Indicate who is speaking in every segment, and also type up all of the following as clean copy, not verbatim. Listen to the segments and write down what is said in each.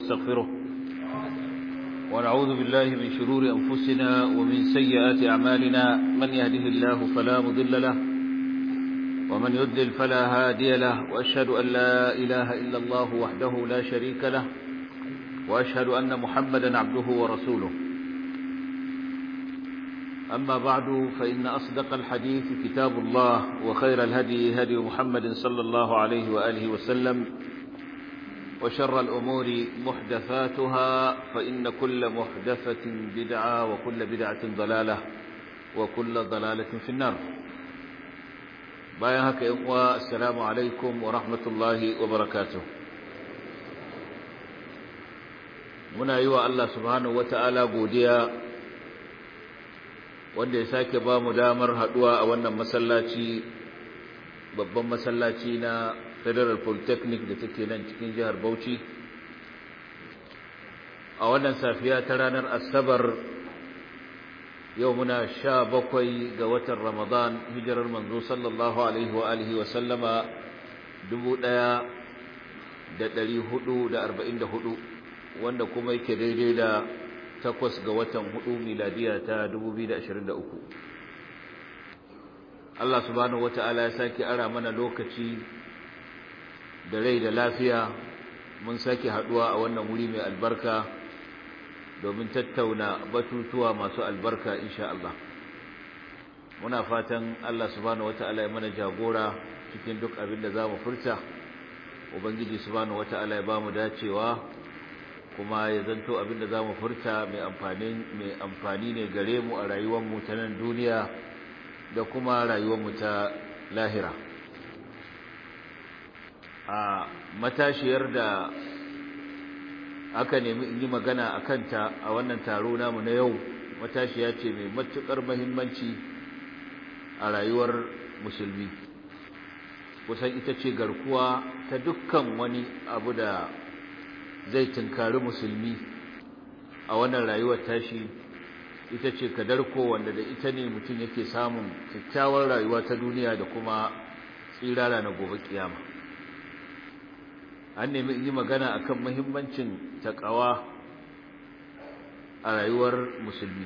Speaker 1: ونستغفره ونعوذ بالله من شرور أنفسنا ومن سيئات أعمالنا من يهده الله فلا مضل له ومن يضلل فلا هادي له وأشهد أن لا إله إلا الله وحده لا شريك له وأشهد أن محمدا عبده ورسوله أما بعد فإن أصدق الحديث كتاب الله وخير الهدي هدي محمد صلى الله عليه وآله وسلم وشر الأمور محدثاتها فإن كل محدثة بدعة وكل بدعة ضلالة وكل ضلالة في النار. بايعك يا السلام عليكم ورحمة الله وبركاته. muna yi wa Allah subhanahu wata'ala godiya wanda ya sake ba mu damar haduwa a wannan masallaci, babban masallaci na Federal Polytechnic da take nan cikin jihar Bauchi a wannan safiya ta ranar Asabar. Yau muna 17 ga watan Ramadan, hijirar manzo sallallahu alaihi wa alihi wa sallama 1444, wanda kuma yake daidai da 8 ga watan 4 miladiya ta 2023. Allah subhanahu wata'ala ya sake ara mana lokaci da rai da lafiya, mun sake haduwa a wannan wuri mai albarka domin tattauna batutuwa masu albarka insha Allah. Muna fatan Allah subhanahu wata'ala ya mana jagora cikin duk abin da zamu furta. Ubangiji subhanahu wata'ala ya bamu dacewa, kuma ya zanto abin da zamu furta mai amfani ne gare mu a rayuwar mu ta nan duniya da kuma rayuwar mu ta lahira. A matashiyar da aka nemi in yi magana a kanta a wannan taro namu na yau, matashiya ce mai matuƙar muhimmanci a rayuwar musulmi. Kusan ita ce garkuwa ta dukkan wani abu da zai tunkari musulmi a wannan rayuwar tashi. Ita ce kadarko wanda da ita ne mutum yake samun kyakkyawar rayuwa ta duniya da kuma tsirara na gobe kiyama. An nemi in yi magana akan muhimmancin taqwa a rayuwar musulmi.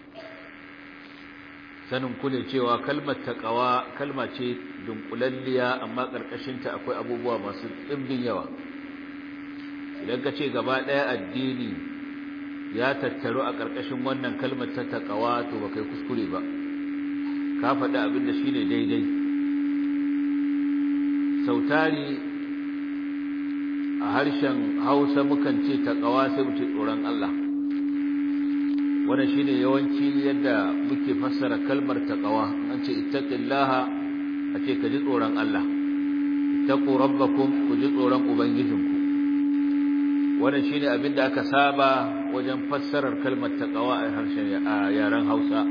Speaker 1: Sanin ku ne cewa kalmar taqwa kalma ce dunkulalliya, amma karkashin ta akwai abubuwa masu dimbin yawa. Idan ka ce gaba ɗaya addini ya tattaru a karkashin wannan kalmar ta taqwa, to ba kai kuskure ba, ka faɗi abin da shine daidai. Sautari a harshen Hausa mukan ce taqwa sai mu ce tsoron Allah. Wannan shine yawanci yadda muke fassara kalmar taqwa. An ce ittaqillaha, a ce ka ji tsoron Allah. Ittaqu rabbakum, ku ji tsoron ubangijinku. Wannan shine abin da aka saba wajen fassarar kalmar taqwa a harshen yaren Hausa.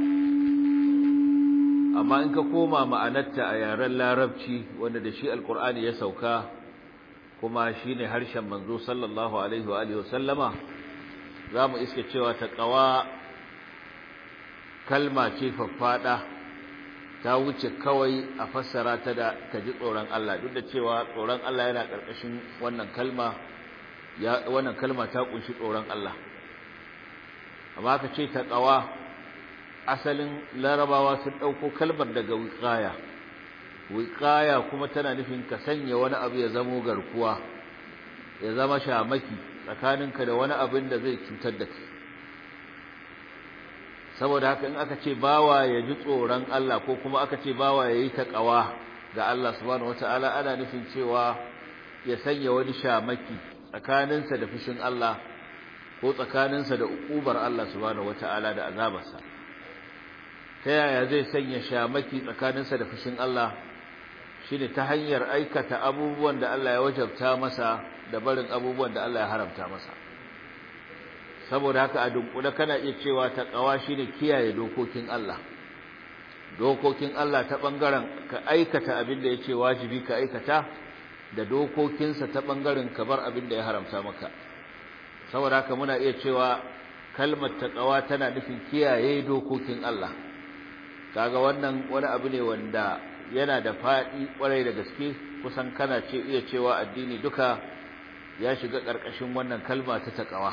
Speaker 1: Amma in ka koma ma'anarta a yaren Larabci, wanda da shi Alqur'ani ya sauka, kuma shine harshen manzo sallallahu alaihi wa alihi wasallama, zamu iske cewa taqwa kalma ce faffada, ta wuce kawai a fassara ta da kaji tsoron Allah. Duk da cewa tsoron Allah yana karkashin wannan kalma, wannan kalma ta kunshi tsoron Allah. Amma ka ce taqwa, asalin Larabawa sun dauko kalmar daga wiqaya kuma tana nufin ka sanya wani abu ya zama garkuwa, ya zama shamaki tsakaninka da wani abin da zai cutar da kai. Saboda haka in aka ce bawa ya ji tsoron Allah, ko kuma aka ce bawa ya yi taqwa ga Allah subhanahu wataala, ana nufin cewa ya sanya wani shamaki tsakaninsa da fushin Allah, ko tsakaninsa da ukubar Allah subhanahu wataala da azabarsa. Ta yaya zai sanya shamaki tsakaninsa da fushin Allah? Shine ta hanyar aikata abubuwan da Allah ya wajabta masa da barin abubuwan da Allah ya haramta masa. Saboda haka a dunkule kana iya cewa taqwa shine kiyaye dokokin Allah. Dokokin Allah ta bangaren ka aikata abin da yace wajibi ka aikata, da dokokinsa ta bangaren ka bar abin da ya haramta maka. Saboda haka muna iya cewa kalmar taqwa tana nufin kiyaye dokokin Allah. Kaga wannan wani abu ne wanda yana da faɗi ƙwarai da gaske, kusan kana iya cewa addini duka ya shiga karkashin wannan kalma ta taqwa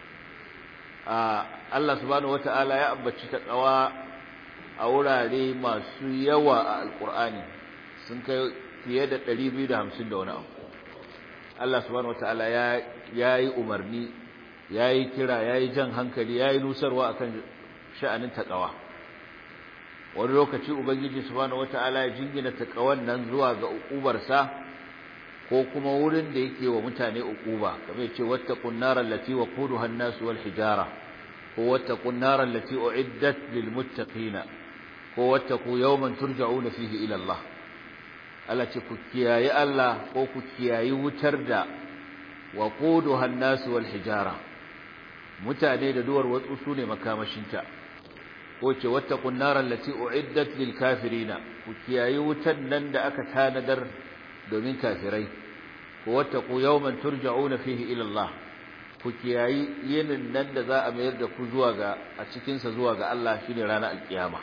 Speaker 1: Allah subhanahu wataala ya ambaci taqwa a wurare masu yawa a alqur'ani sun kai fiye da 250 da wani abu Allah subhanahu wataala ya yi umarni, ya yi kira, ya yi jan hankali, ya yi nusarwa akan sha'anin taqwa. Wani lokaci Ubangiji subhanahu wata'ala ya jingina taqwan nan zuwa ga uqubarsa ko kuma wurin da yake wa mutane uquba, kamar yace wattaqun nar allati waquduha an-nas wal hijara, ko wattaqun nar allati u'iddat lil muttaqina, ko wattaqu yawman turja'una fihi ila Allah. Allah ce ku kiyaye Allah ko ku kiyayi wutar da waquduha an-nas wal hijara, mutane da duwar watsu sune makamashinta, ko ce wattaqun nar allati u'iddat lil kafirina, ku kiyayi wutan nan da aka tanadar domin kafirai, ko wattaqu yawman turja'una fihi ila Allah, ku kiyayi yinin nan da za a mayar da ku zuwa ga a cikin sa zuwa ga Allah, shine ranar alkiyama.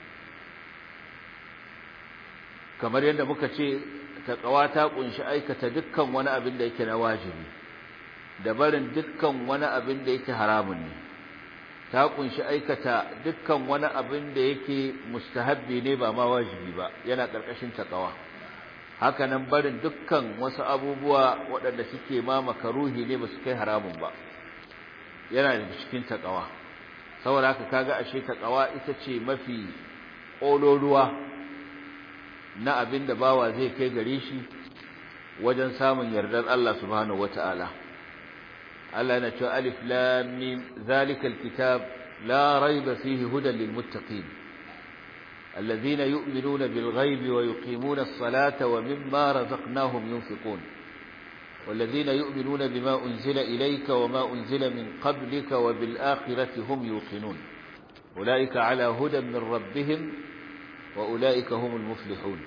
Speaker 1: Kamar yadda muka ce taqwa ta kunshi aikata dukkan wani abin da yake na wajibi da barin dukkan wani abin da yake haramun ne, ta kunshi aikata dukkan wani abin da yake mustahabbi ne ba ma wajibi ba, yana karkashin taqwa. Haka nan barin dukkan wasu abubuwa waɗanda suke ma makaruhi ne ba su kai haramun ba, yana da cikin taqwa. Saboda haka kaga ashe taqwa ita ce mafi ƙololuwa na abin da bawa zai kai gare shi wajen samun yardar Allah subhanahu wata'ala. Allah yana cewa alif lam mim zalikal kitab la rayba fihi hudan lil muttaqin alladhina yu'minuna bil ghaibi wa yuqimuna as-salata wa mimma razaqnahum yunfiqun والذين يؤمنون بما أنزل إليك وما أنزل من قبلك وبالآخرة هم يوقنون أولئك على هدى من ربهم وأولئك هم المفلحون.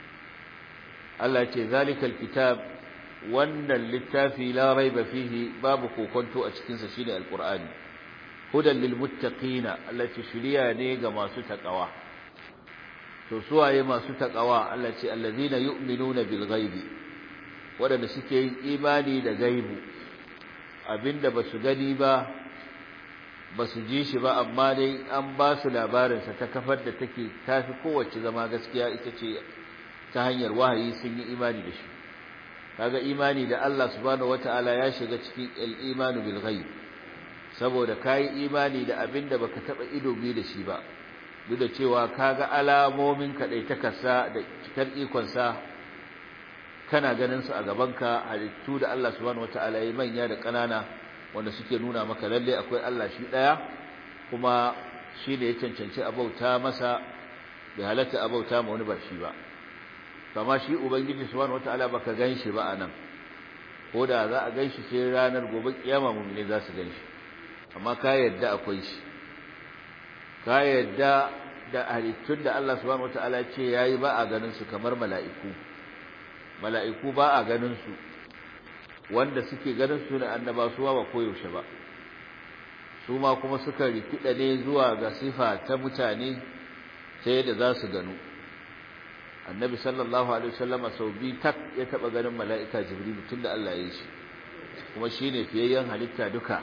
Speaker 1: التي ذلك الكتاب وأن للتافي لا ريب فيه بابك كنت أشكنس شيني القرآن هدى للمتقين التي شريا نيغا ما ستقوا سوسوا ما ستقوا التي الذين يؤمنون بالغيب waɗanda suke yin imani da gaibu, abinda ba su gani ba, ba su ji shi ba, amma dai an ba su labarinsa ta kafar da take tafi kowace zama gaskiya, ita ce ta hanyar wahayi sun yi imani da shi. Kaga imani da Allah subhanahu wata'ala ya shiga cikin al-imanu bil ghaib, saboda kai imani da abinda baka taba ido bi da shi ba, duk da cewa kaga alamomin kadaitakarsa da cikar ikon sa, kana ganin su a gabanka, halittu da Allah subhanahu wataala yayi manya da kanana wanda suke nuna maka lalle akwai Allah shi daya, kuma shi ne ya cancanci abauta masa, bai halatta abauta ma wani ba shi ba. Kama shi ubangiji subhanahu wataala baka ganshi ba anan, ko da za a ganshi sai ranar gobe kiyama mu'mini za su ganshi, amma ka yadda akwai shi, ka yadda da halittun da Allah subhanahu wataala ya ce yayi ba a ganin su, kamar mala'iku ba a ganin su, wanda suke ganin su ne annaba suwa ba koyaushe ba, su ma kuma suka rikida ne zuwa ga sifa ta mutane sai da za su gano. Annabi sallallahu alaihi wasallama sau biyu tak ya taba ganin mala'ika Jibril tun da Allah ya yi shi, kuma shine fiyayyen halitta duka,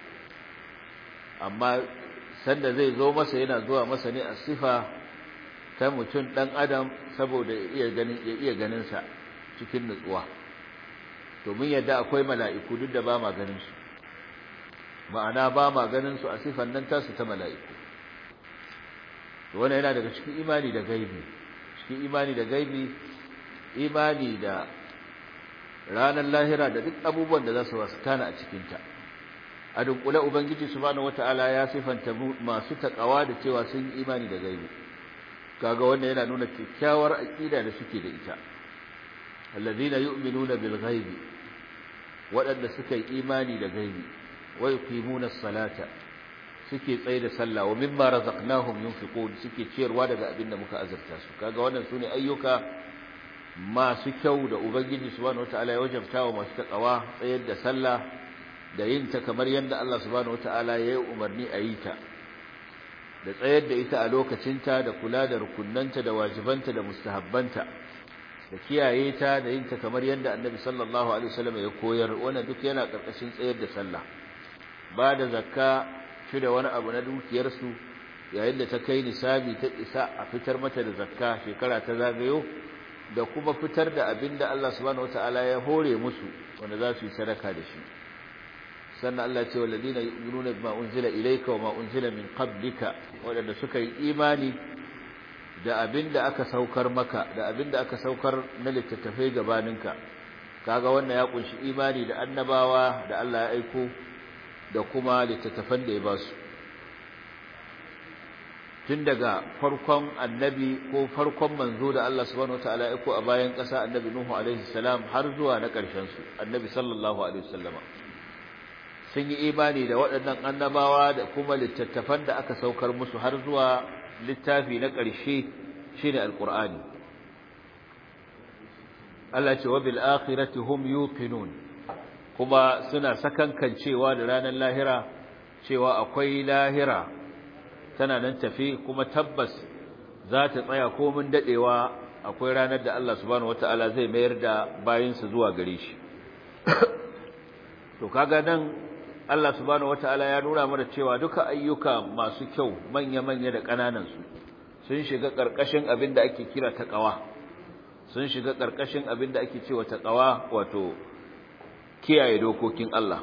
Speaker 1: amma sanda zai zo masa yana zuwa masa ne a sifa ta mutum dan adam, saboda ya iya ganin sa cikin nutsuwa. Domin yadda akwai mala'iku duk da ba ma ganin su, ma'ana ba ma ganin su a sifan nan tasu ta mala'iku. To wannan yana daga cikin imani da gaibi, cikin imani da gaibi, imani da ranar lahira da duk abubuwan da za su wasantana a cikinta. A dunkule Ubangiji subhanahu wata'ala ya sifanta masu takawa da cewa sun yi imani da gaibi. Kaga wannan yana nuna kyakkyawar aqida da suke da ita. Allazina yu'minuna bil ghaibi, waɗanda suka yi imani da gaibi, wa yuqimuna as-salata, suke tsaye da sallah, wa mimma razaqnahum yunfiqun, suke ciyarwa daga abin da muka azurta su. Kaga wannan sune ayyuka masu kyau da Ubangiji subhanahu wataala ya wajabta wa masu takawa, tsayar da sallah da yin ta kamar yadda Allah subhanahu wataala ya yi umarni a yi ta, da tsayar da ita a lokacinta, da kula da rukunnanta da wajibanta da mustahabbanta, da kiyaye ta da yin ta kamar yadda Annabi sallallahu alaihi wasallam ya koyar, wannan duk yana karkashin tsayar da sallah. Ba da zakka shi da wani abu na dukiyar su yayin da ta kai nisabi ta isa a fitar mata da zakka shekara ta zagayo, da kuma fitar da abinda Allah subhanahu wataala ya hore musu wanda za su yi sadaka da shi. Sannan Allah ce walladina yu'minuna bima unzila ilayka wama unzila min qablika, wadanda suka yi imani da abinda aka saukar maka da abinda aka saukar na littattafai gabaninka. Kaga wannan ya kunshi imani da annabawa da Allah ya aiko da kuma littattafan da ya ba su, tun daga farkon annabi ko farkon manzo da Allah subhanahu wataala ya aiko a bayan ƙasa, annabi Nuhu alaihi salam, har zuwa na ƙarshen su annabi sallallahu alaihi wasallama. Sun yi imani da waɗannan annabawa da kuma littattafan da aka saukar musu har zuwa littafi na ƙarshe shine alqur'ani. Allah ce wa bil akhirati hum yuqinun, kuma suna sakankancewa da ranar lahira, cewa akwai lahira tana nan tafi kuma tabbas za ta tsaya komin dadewa. Akwai ranar da Allah subhanahu wataala zai mayar da bayinsa zuwa gare shi. To kaga nan Allah subhanahu wataala ya nuna mana cewa duka ayyuka masu kyau manya-manya da ƙananan su sun shiga ƙarƙashin abin da ake kira taqwa, sun shiga ƙarƙashin abin da ake cewa taqwa, wato kiyaye dokokin Allah.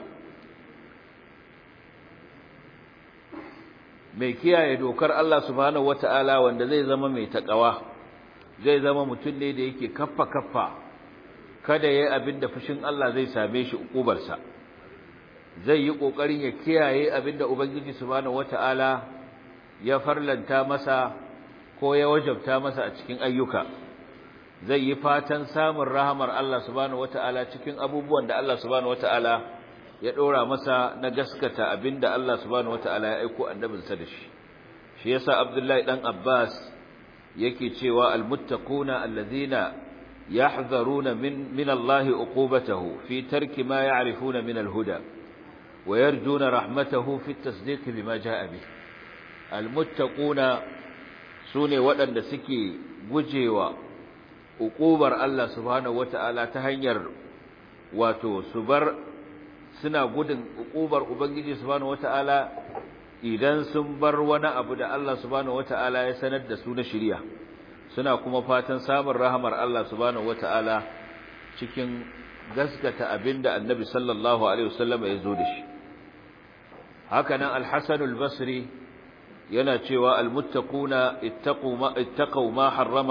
Speaker 1: Mai kiyaye dokar Allah subhanahu wataala wanda zai zama mai taqwa, zai zama mutum ne da yake kaffa kada yayi abin da fushin Allah zai same shi, ukubarsa. Zai yi kokarin ya kiyaye abin da Ubangiji subhanahu wataala ya farlanta masa ko ya wajabta masa a cikin ayyuka. Zai yi fatan samun rahamar Allah subhanahu wataala cikin abubuwan da Allah subhanahu wataala ya dora masa na gaskata abinda Allah subhanahu wataala ya aiko annabinsa da shi. Shi yasa Abdullahi dan Abbas yake cewa almuttaquna alladhina yahdharuna min Allah uqubatahu fi tarki ma ya'rifuna min alhuda wa yarjuna rahmatahu fi at-tasdiq bima jaa bih. Almuttaquna sune waɗanda suke gujewa uqubar Allah subhanahu wataala ta hanyar wato suna gudun uqubar Ubangiji subhanahu wataala idan sun bar wani abu da Allah subhanahu wataala ya sanar da su na shari'a, suna kuma fatan samun rahamar Allah subhanahu wataala cikin gaskata abinda Annabi sallallahu alaihi wasallam ya zo da shi. Haka nan Al-Hasan al-Basri yana cewa al-muttaquna ittaqu ma harrama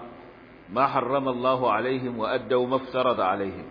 Speaker 1: Allah alaihim wa addaw ma farada alaihim.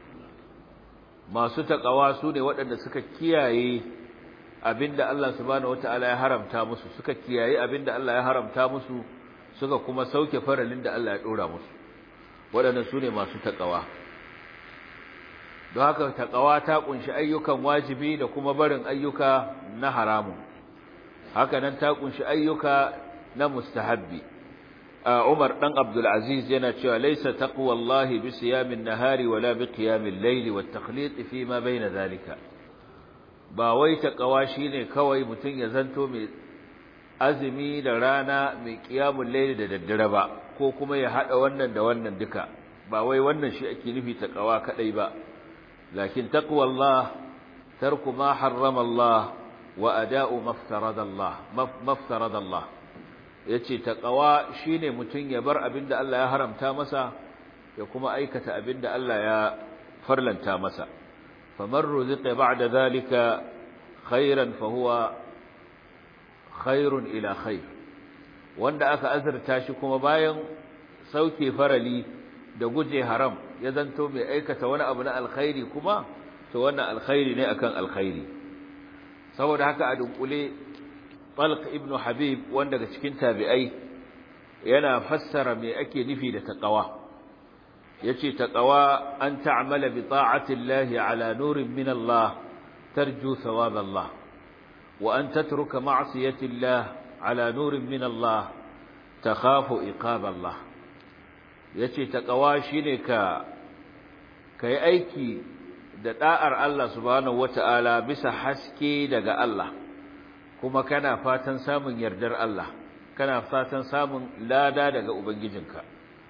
Speaker 1: Masu taqwa su ne waɗanda suka kiyaye abinda Allah subhanahu wataala ya haramta musu, suka kiyaye abinda Allah ya haramta musu, suka kuma sauke faralin da Allah ya dora musu. Waɗannan su ne masu taqwa. Don haka taqwa ta kunshi ayyukan wajibi da kuma barin ayyuka na haramun. Haka nan ta kunshi ayyuka na mustahabbi. Umar dan Abdul Aziz yana cewa laysa taqwallahi bi siyamin nahari wala bi qiyamil layli wat takhlit fi ma bayna zalika. Ba wai taqwa shine kawai mutun ya zanto mai azumi da rana, mai qiyamul layli da daddare ba, ko kuma ya hada wannan da wannan duka. Ba wai wannan shi ake nufi taqwa kadai ba. Lakin taqwallah tarku ma harrama Allah wa ada'u maftarada Allah. Yace taqwa shine mutun ya bar abinda Allah ya haramta masa ya kuma aikata abinda Allah ya farlanta masa. Faman ruziqa ba'da dhalika khairan fa huwa khairun ila khair. Wanda aka azurta shi kuma bayan sauke farali da guje haram ya zanto mai aikata wani abu na alkhairi kuma, to wannan alkhairi ne akan alkhairi. Saboda haka a dunkule Talq ibn Habib wanda daga cikin tabi'ai yana fassara me ake nufi da taqwa. Yace taqwa an ta'mala bi ta'ati Allah ala nurin min Allah tarju thawab Allah, wa an tatruka ma'siyati Allah ala nurin min Allah takhafu iqab Allah. Yace taqwa shine kai aiki da da'ar Allah subhanahu wata'ala bisa haske daga Allah, kuma kana fatan samun yardar Allah, kana fatan samun lada daga ubangijinka.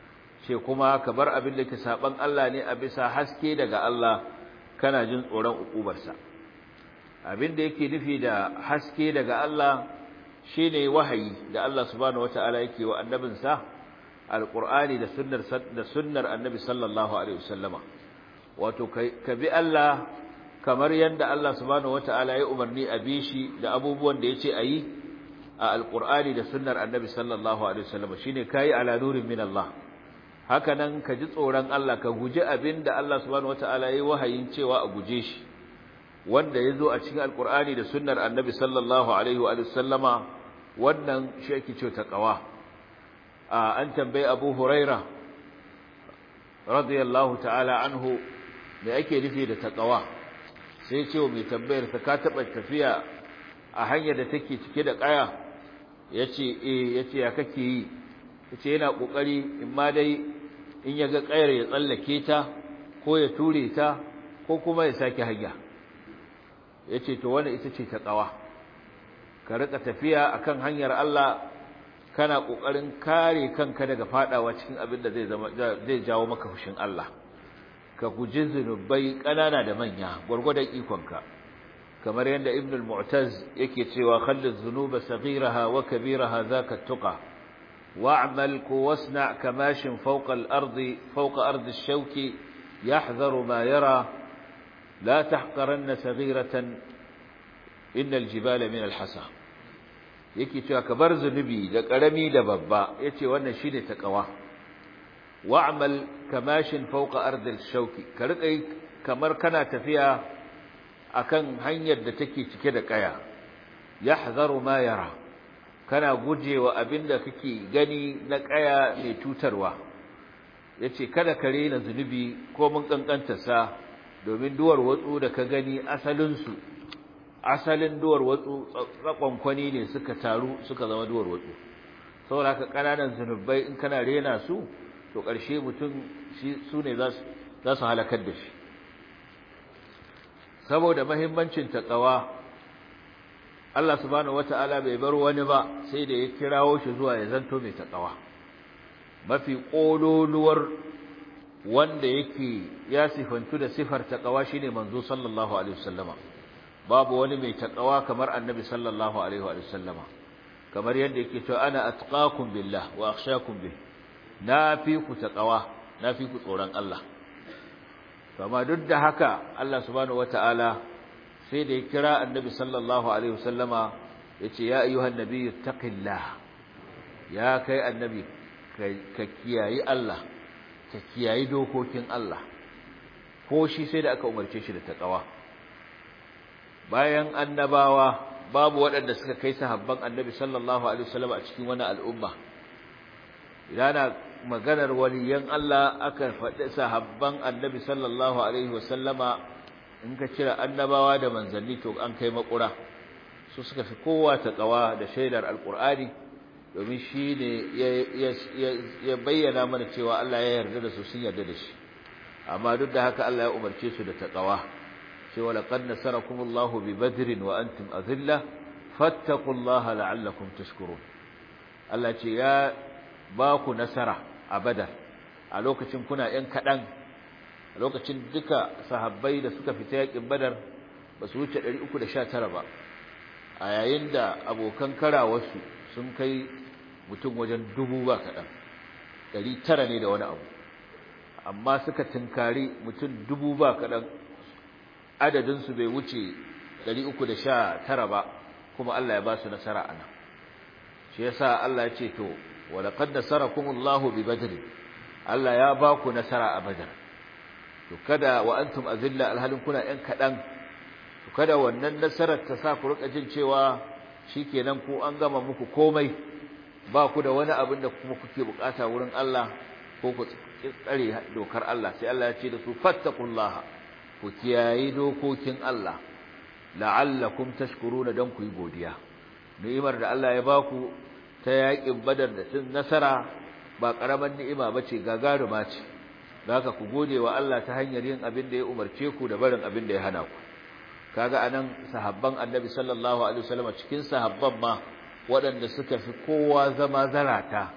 Speaker 1: ce kuma ka bar abin da ke saban Allah ne a bisa haske daga Allah kana jin tsoron ukubarsa. Abin da yake nufi da haske daga Allah shine wahayi da Allah subhanahu wataala yake wa annabinsa alqur'ani da sunnar annabi sallallahu alaihi wasallama. Wato ka bi Allah kamar yadda Allah subhanahu wataala ya umarni a bi shi da abubuwan da yace ayi a alqur'ani da sunnar annabi sallallahu alaihi wasallama, shine kai ala nurin min Allah. Haka nan ka ji tsoron Allah, ka guji abin da Allah subhanahu wataala ya yi wahayin cewa a guje shi, wanda ya zo a cikin alqur'ani da sunnar annabi sallallahu alaihi wa sallama. Wannan shi ake cewa taqwa. An tambayi Abu Huraira radiyallahu ta'ala anhu me ake nufi da taqwa, sai ya ce wa mai tambayar ka taba tafiya a hanyar da take cike da kaya? Yace yace ya kake yi? Yace yana kokari in ma dai in ya ga kayar ya tsallake ta ko ya ture ta ko kuma ya sake hanya. Yace to wannan ita ce taqwa, ka rika tafiya akan hanyar Allah kana kokarin kare kanka daga fadawa cikin abin da zai jawo maka fushin Allah, ka guji zunubai kanana da manya gurgurdan ikonka, kamar yadda Ibn al-Mu'taz yake cewa khallil dhunuba saghiraha wa kabiraha zaka tuqa wa'mal wasna' kamashin fawqa al-ardi fawqa ardi ash-shawki yahdharu ma yara la tahqaranna saghiratan innal jibala min al-hasa. Yake cewa ka bar zunubi da karami da babba, yace wannan shine taqwa. Wa'mal kamashin fawqa ardi ash-shawki, ka rika kamar kana tafiya akan hanyar da take cike da kaya. Yahzaru ma yara, kana gujewa abinda kake gani na kaya mai tutarwa. Yace kada ka rena zunubi ko mun kankanta sa, domin duwar watsu da ka gani asalin duwar watsu tsakonkwani ne suka taru suka zama duwar watsu. Saboda haka kananan zunubai in kana rena su, to ƙarshe mutum su ne za su halakar da shi. Saboda mahimmancin taqwa, Allah subhanahu wata'ala bai bar wani ba sai da ya kirawo shi zuwa ya zanto mai taqwa. Mafi kololuwar wanda yake ya sifantu da sifar taqwa shine manzo sallallahu alaihi wasallama. Babu wani mai taqwa kamar annabi sallallahu alaihi wasallama. Kamar yadda yake cewa ana atqakum billah wa akhshakum bih. Na fi ku taqwa, na fi ku tsoron Allah. Kama duk da haka Allah subhanahu wataala sai da ya kira annabi sallallahu alaihi wasallama yace ya ayyuhan nabiyyu taqillah, ya kai annabi ka kiyayi Allah, ka kiyayi dokokin Allah. Ko shi sai da aka umarce shi da taqwa. Bayan annabawa babu waɗanda suka kai sahabban annabi sallallahu alaihi wasallama a cikin wannan al'umma. Idan maganar waliyan Allah aka faɗi sahabban annabi sallallahu alaihi wasallama, in ka cire annabawa da manzanni to an kai makura. Su suka fi kowa taqwa da shaidar alqur'ani, domin shi ne ya bayyana mana cewa Allah ya yarda da su, sun yarda da shi. Amma duk da haka Allah ya umarce su da taqwa, cewa laqad nasarakumullahu bi badrin wa antum azilla fattaqullaha la'allakum tashkurun. Allah ce ya ba ku nasara a Badar a lokacin kuna ‘yan kaɗan, a lokacin duka sahabbai da suka fita yaƙin Badar ba su wuce 319 ba, a yayin da abokan karawarsu sun kai mutum wajen 1000 ba kaɗan, 900 ne da wani abu, amma suka tunkari mutum 1000 ba kaɗan, adadinsu bai wuce 319 ba, kuma Allah ya ba su nasara a nan. Shi yasa Allah ya ce to ولقد نصركم الله ببدر, Allah ya ba ku nasara a Badar. To kada wa antum azilla, alhalin kuna ɗan kaɗan, to kada wannan nasarar ta sa ku rika jin cewa shikenan ku an gama muku komai, ba ku da wani abin da kuma kuke bukata wurin Allah ko ku tsare dokar Allah. Sai Allah ya ce da su fattaqullaha, ku kiyayi dokokin Allah, la'allakum tashkuruna, dan ku yi godiya. Ni'imar da Allah ya ba ku ta yaƙin Badar da cin nasara ba ƙaramin ni'ima bace, gagaruma ce. Haka ku gode wa Allah ta hanyar yin abin da ya umarce ku da barin abin da ya hana ku. Kaga anan sahabban Annabi sallallahu alaihi wasallam, cikin sahabban ma waɗanda suka fi kowa zama zarata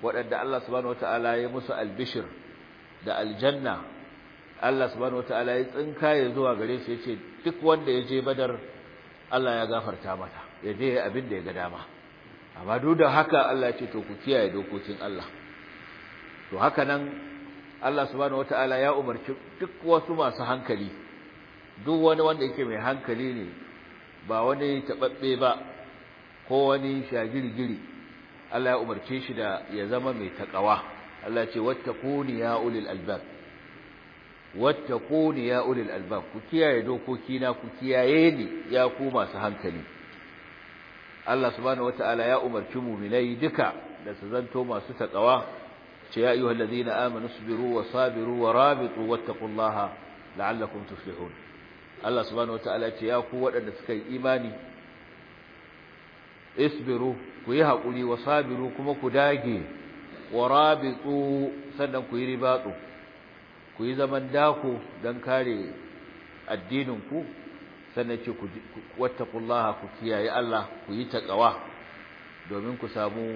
Speaker 1: waɗanda Allah subhanahu wataala ya musu albishir da aljanna Allah subhanahu wataala ya tsinkaye zuwa gare su yace duk wanda ya je Badar Allah ya gafarta mata ya je abin da ya ga dama amma duk da haka Allah ya ce to ku kiyaye dokokin Allah to haka nan Allah subhanahu wataala ya umarci duk wasu masu hankali duk wani wanda yake mai hankali ne ba wani tababbe ba ko wani shagirgiri Allah ya umarce shi da ya zama mai takawa Allah ce wattaquni ya ulil albab wattaquni ya ulil albab ku kiyaye dokokina ku kiyaye ni ya ku masu hankali Allah subhanahu wataala ya umarci mu'minai duka da su zanto masu takawa ce ya ayyuhal ladina amanu sabiru wa sabiru wa rabitu wattaqullaha la'allakum tuflihun Allah subhanahu wataala ce ya ku waɗanda suka yi imani isbiru ku yi haƙuri wa sabiru kuma ku dage wa rabitu sannan ku yi ribatu ku yi zaman dako don kare addininku sannan ce ku wattaqullaha ku kiyaye Allah ku yi taqwa domin ku samu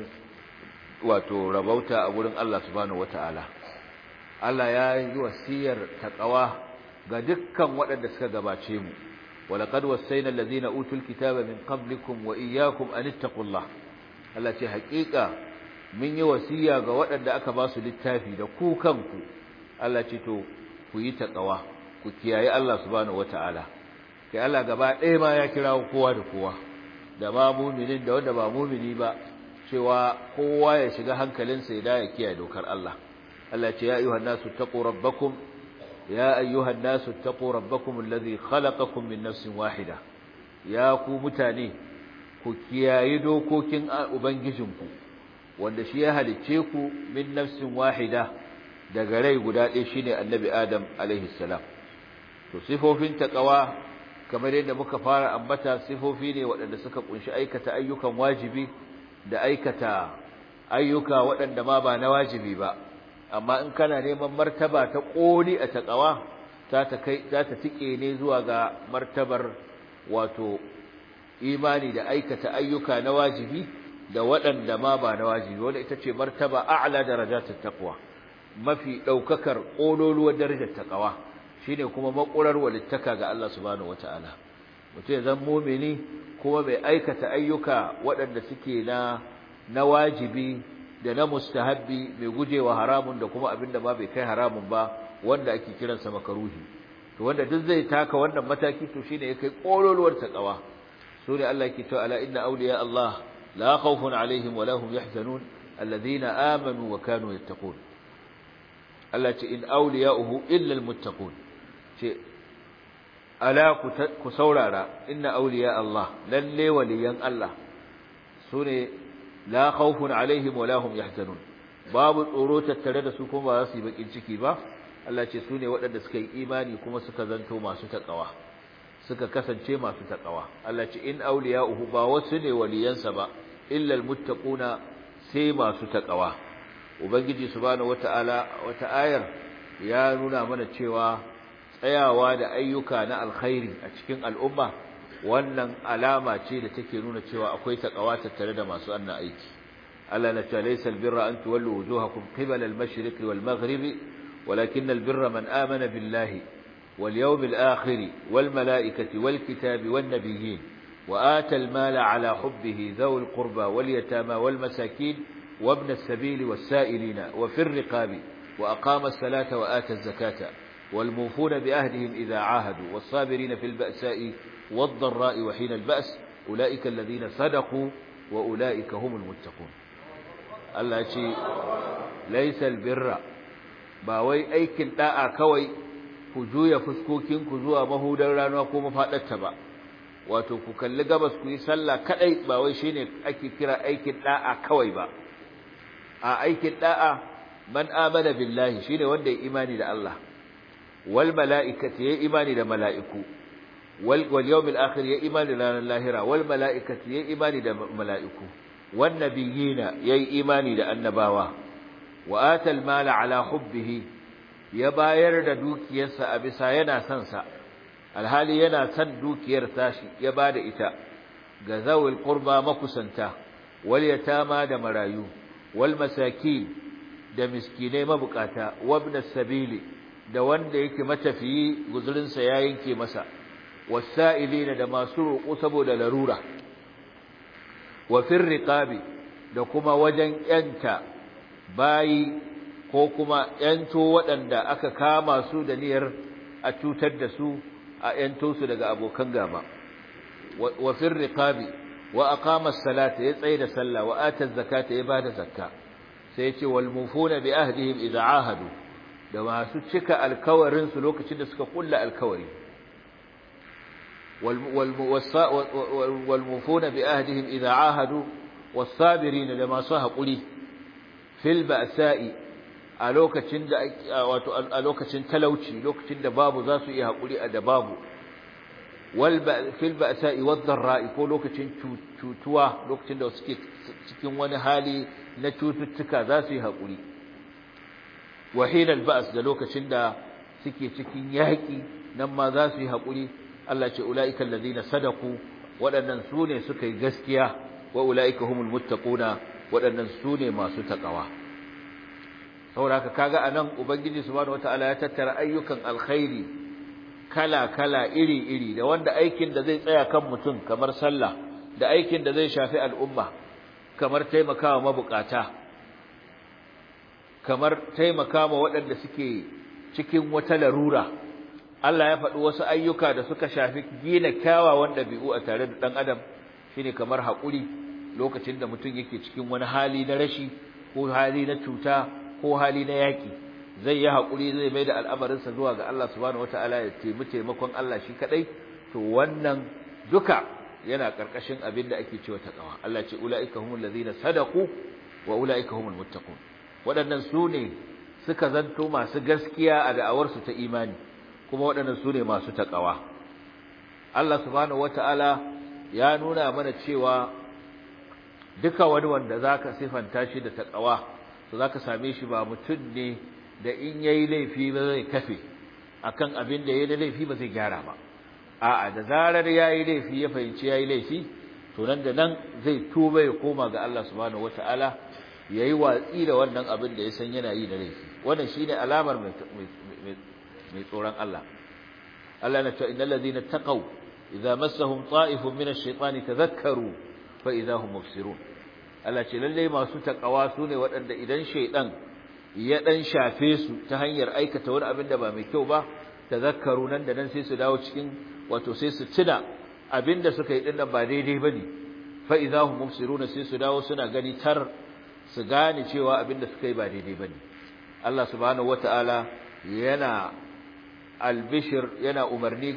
Speaker 1: wato rabauta a gurin Allah subhanahu wataala Allah ya yi wasiyar taqwa ga dukkan waɗanda suka gabace mu walaqad wasayna allazina utul kitaba min qablikum wa iyyakum an ittaqullah Allah ce haƙiƙa mun yi wasiya ga waɗanda aka ba su littafi da ku kanku Allah ce to ku yi taqwa ku kiyaye Allah subhanahu wataala kai Allah gaba ɗaya ma ya kira kowa da kowa da ma mu'minin da wanda ba mu'mini ba cewa kowa ya shiga hankalinsa ya da ya kiyaye dokar Allah Allah ce ya ayyuhan nasu taqu rabbakum يا أيها الناس اتقوا ربكم الذي خلقكم من نفس واحدة يا ku mutane ku kiyaye dokokin ubangijinku wanda shi ya halicce ku min nafsin wahida daga rai guda ɗaya shine annabi Adam alaihi salam to sifofin taqwa kamar yadda muka fara ambata sifofi ne waɗanda suka kunshi aikata ayyukan wajibi da aikata ayyuka waɗanda ma ba na wajibi ba amma in kana neman martaba ta koli a taqwa za ta tike ne zuwa ga martabar wato imani da aikata ayyuka na wajibi da waɗanda ma ba na wajibi wanda ita ce martaba a'la darajatut taqwa mafi daukakar kololuwar darajar taqwa shine kuma makurar walittaka ga Allah subhanahu wataala mutum ya zama mu'mini kuma bai aikata ayyuka waɗanda suke na wajibi da na mustahabbi mai gujewa haramun da kuma abinda ba bai kai haramun ba wanda ake kiransa makaruhi to wanda duk zai taka wannan mataki to shine yake kololuwar taqwa sune Allah yake cewa ala inna awliya Allah la khawfun alaihim wa lahum yahzanun alladhina amanu wa kanu yattaqun Allah ce in awliya'uhu illa almuttaqun ce ala ku saurara inna awliya Allah lalle waliyan Allah sune la khawfun alaihim wa lahum yahzanun babu tsoro tattare da su kuma ba za su yi bakin ciki ba Allah ce su ne waɗanda suka yi imani kuma suka zanto masu taqwa suka kasance masu taqwa Allah ce in awliya'uhu ba wasu ne waliyansa ba illa almuttaquna sai masu taqwa ubangiji subhanahu wata'ala wata ayar ya nuna mana cewa tsayawa da ayyuka na alkhairi a cikin al'umma wannan alama ce da take nuna cewa akwai taqwa tattare da masu annan aiki Allah na ce laysa albirra an tuwallu wujuhakum qibala al-mashriqi wal-maghribi walakin albirra man amana billahi wal yawmil akhir wal malaikati wal kitabi wan nabiyyin wa ata al-mala ala hubbihi dhawil qurba wal yatama wal masakin wa ibn as-sabil was-sa'ilina wa fi ar-riqabi wa aqama as-salata wa ata az-zakata wal mufuna bi ahdihim idha ahadu was-sabirina fil ba'sa'i والضراء وحين البأس أولئك الذين صدقوا وأولئك هم المتقون الله يقول ليس البر باوي aikin da'a kawai ku juya fuskokin ku zuwa mahudar rana ko mafadarta ba wato ku kalli gabas ku yi sallah kadai ba wai shine ake kira aikin da'a kawai ba a aikin da'a man amana billahi shine wanda ya imani da Allah wal mala'ikati ya imani da mala'iku واليوم الآخر يا إيمان لنا اللاهرة والملائكة يا إيمان لملائكة والنبيين يا إيمان لأنباوا وآت المال على حبه يباير دوك ينسى أبسا ينا سنسى الهالي ينا سن دوك يرتاشي يباد إتا غزاو القربى مكسنتا واليتامى دمرايو wal masakin da miskinai mabukata wabna sabili da wanda yake matafiyi guzurinsa ya yanke masa wasa'ilina da masu roƙo saboda larura wa fir riqabi da kuma wajen yanta bayi ko kuma yanto waɗanda aka kama su da niyyar a cutar da su a yanto su daga abokan gaba wa fir riqabi wa aqama as-salata ya tsaye da sallah wa ata az-zakata ya bada zakka sai ya ce wal mufuna bi ahdihim idza ahadu da masu cika alkawarin su lokacin da suka kulla alkawari wal mufuna bi ahdihim idza ahadu was sabirin da masu haƙuri fil ba'sa'i a lokacin da wato a lokacin talauci lokacin da babu za su iya haƙuri a da babu fil ba'sa'i wad dharra'i ko lokacin cutuwa lokacin da suke cikin wani hali na cututtuka za su yi haƙuri wa hinal ba's da lokacin da suke cikin yaƙi nan ma za su yi haƙuri Allah ce ulaika allazina sadaqu waɗannan su ne suka yi gaskiya wa ulaika humul muttaquna waɗannan su ne masu taqwa saboda kaga anan ubangiji subhanahu wataala ya tattara ayyukan alkhairi kala-kala iri-iri da wanda aikin da zai tsaya kan mutum kamar sallah da aikin da zai shafi al'umma kamar taimakawa mabukata kamar taimakawa waɗanda suke cikin wata larura Allah ya faɗi wasu ayyuka da suka shafi gina kyawawan ɗabi'u a tare da ɗan adam shine kamar haƙuri lokacin da mutum yake cikin wani hali na rashi ko hali na cuta ko hali na yaƙi zai yi haƙuri zai mai da al'amarinsa zuwa ga Allah subhanahu wata'ala ya taimakon Allah shi kaɗai to wannan duka yana ƙarƙashin abin da ake cewa taqwa Allah ce ula'ika humul ladzina sadaqu wa ula'ika humul muttaqun waɗannan su ne suka zanto masu gaskiya a da'awarsu ta imani kuma waɗannan su ne masu taqwa Allah subhanahu wata'ala ya nuna mana cewa duka wani wanda zaka sifanta shi da taqwa to zaka same shi ba mutum ne da in yayi laifi ba zai kafe akan abin da yayi laifi ba zai gyara ba a'a da zarar yayi laifi ya fahimci yayi laifi to nan da nan zai tuba ya koma ga Allah subhanahu wataala yayi watsi da wannan abin da ya san yana yi da laifi wannan shine alamar mai tsoron Allah Allah na ce innal ladina taqaw idza massahum ta'ifun min ash-shaytani tadhakkaru fa idza hum mubsirun Allah ce lalle masu takawa su ne waɗanda idan shaydan ya dan shafe su ta hanyar aikata wani abin da ba mai kyau ba tazakkaru nan da nan sai su dawo cikin wato sai su tuna abin da suka yi din nan ba daidai bane fa idahum mubsiruna sai su dawo suna gani tar su gane cewa abin da suka yi ba daidai bane Allah subhanahu wataala yana albishir yana umarni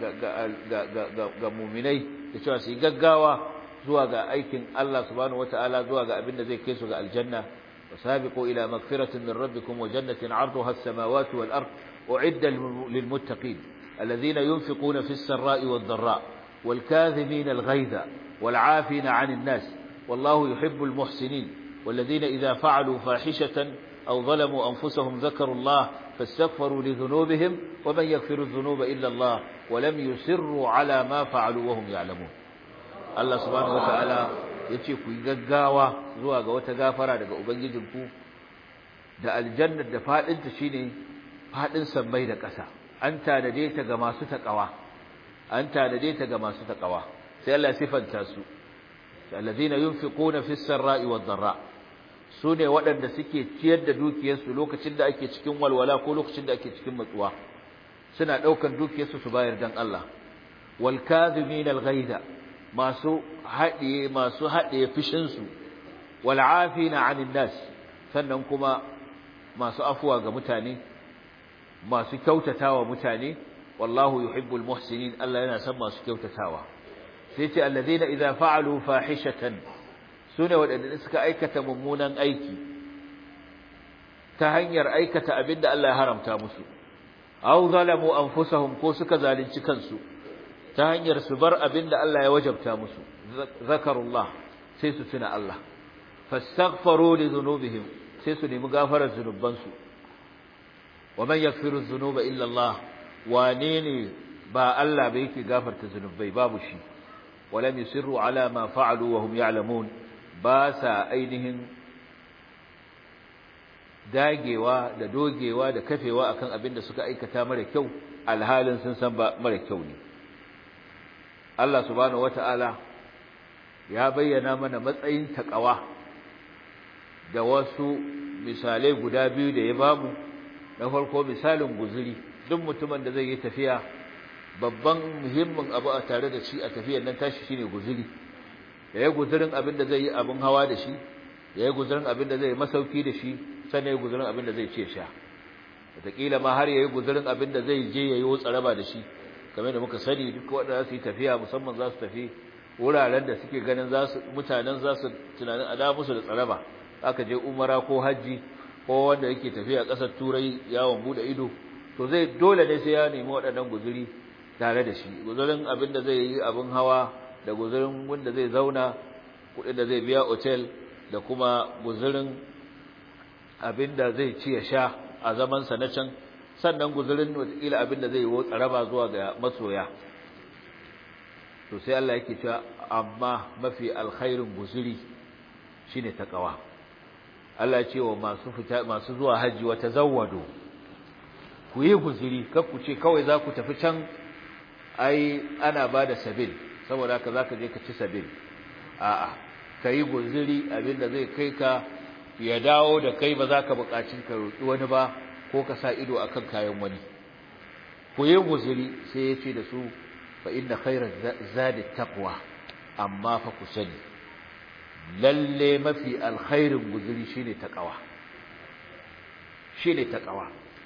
Speaker 1: ga mu'minai da cewa su yi gaggawa zuwa ga aikin Allah subhanahu wataala zuwa ga abin da zai kai su ga aljanna وسابقوا إلى مغفرة من ربكم وجنة عرضها السماوات والأرض أعد للمتقين الذين ينفقون في السراء والضراء والكاذبين الغيظ والعافين عن الناس والله يحب المحسنين والذين إذا فعلوا فاحشة أو ظلموا أنفسهم ذكروا الله فاستغفروا لذنوبهم ومن يغفر الذنوب إلا الله ولم يسروا على ما فعلوا وهم يعلمون الله سبحانه وتعالى yace ku yi gaggawa zuwa ga wata gafara daga ubangijinku da aljannar da fadinta shine fadin sammai da ƙasa an tanade ta ga masu takawa sai Allah sifanta su alladhina yunfiquna fis sarra'i wad dharra sune waɗanda suke ciyar da dukiyarsu lokacin da ake cikin walwala ko lokacin da ake cikin matsuwa suna daukan dukiyarsu su bayar dan Allah wal kadhimin al ghaida masu haɗiye fishinsu wal'afina 'anil nas sannan kuma masu afuwa ga mutane masu kyautatawa mutane wallahu yuhibbul muhsinin Allah yana son masu kyautatawa sai ce alladheena idza fa'alu fahishatan sune wadanda suka aikata mummunan aiki ta hanyar aikata abinda Allah ya haramta musu aw zalamu anfusahum ko suka zalunci kansu ta hanyar su bar abin da Allah ya wajabta musu zakarullah sai su tuna Allah fastaghfaru li dhunubihim sai su nemi gafarar zunubansu wa man yaghfiru dhunuba illa Allah wane ne ba Allah ba yake gafarta zunubai babu shi walam yusirru ala ma fa'alu wa hum ya'lamun ba sa ainihin dagewa da dogewa da kafewa akan abin da suka aikata mara kyau alhalin sun san ba mara kyau ne. Allah subhanahu wata'ala ya bayyana mana matsayin taqwa da wasu misalai guda biyu da ya bamu. Na farko misalin guzuri, duk mutumin da zai yi tafiya babban muhimmin abu a tare da shi a tafiyar nan tashi shine guzuri. Ya yi guzurin abin da zai yi abin hawa da shi, ya yi guzurin abin da zai yi masauki da shi, sannan ya yi guzurin abin da zai ce sha. Wataƙila ma har ya yi guzurin abin da zai je ya yi tsaraba da shi, kamar da muka sani duk waɗanda za su yi tafiya musamman za su tafi wuraren da suke ganin mutanen za su tunanin a da musu da tsaraba. Aka je umara ko hajji ko wanda yake tafiya ƙasar turai yawon buɗe ido, to zai dole ne sai ya nemi waɗannan guzuri tare da shi, guzurin abin da zai yi abin hawa da guzurin wanda zai zauna, kuɗin da zai biya otel, da kuma guzurin abin da zai ci ya sha a zamansa na can, sannan guzurin wataƙila abin da zai yi tsaraba zuwa ga masoya. To sai Allah yake cewa amma mafi alkhairin guzuri shine taqwa. Allah ya ce wa masu zuwa haji wa tazawwadu, ku yi guzuri, kar ku ce kawai za ku tafi can ai ana bada sabil saboda haka zaka je ka ci sabil. A'a, kai guzuri abinda zai kai ka ya dawo da kai, ba za ka buƙaci ka roƙi wani ba ko ka sa ido akan kayan wani. Ku yi guzuri, sai ya ce da su fa inna khairaz zadi taqwa, amma fa ku sani lalle mafi alkhairin guzuri shine taqwa. Shine taqwa.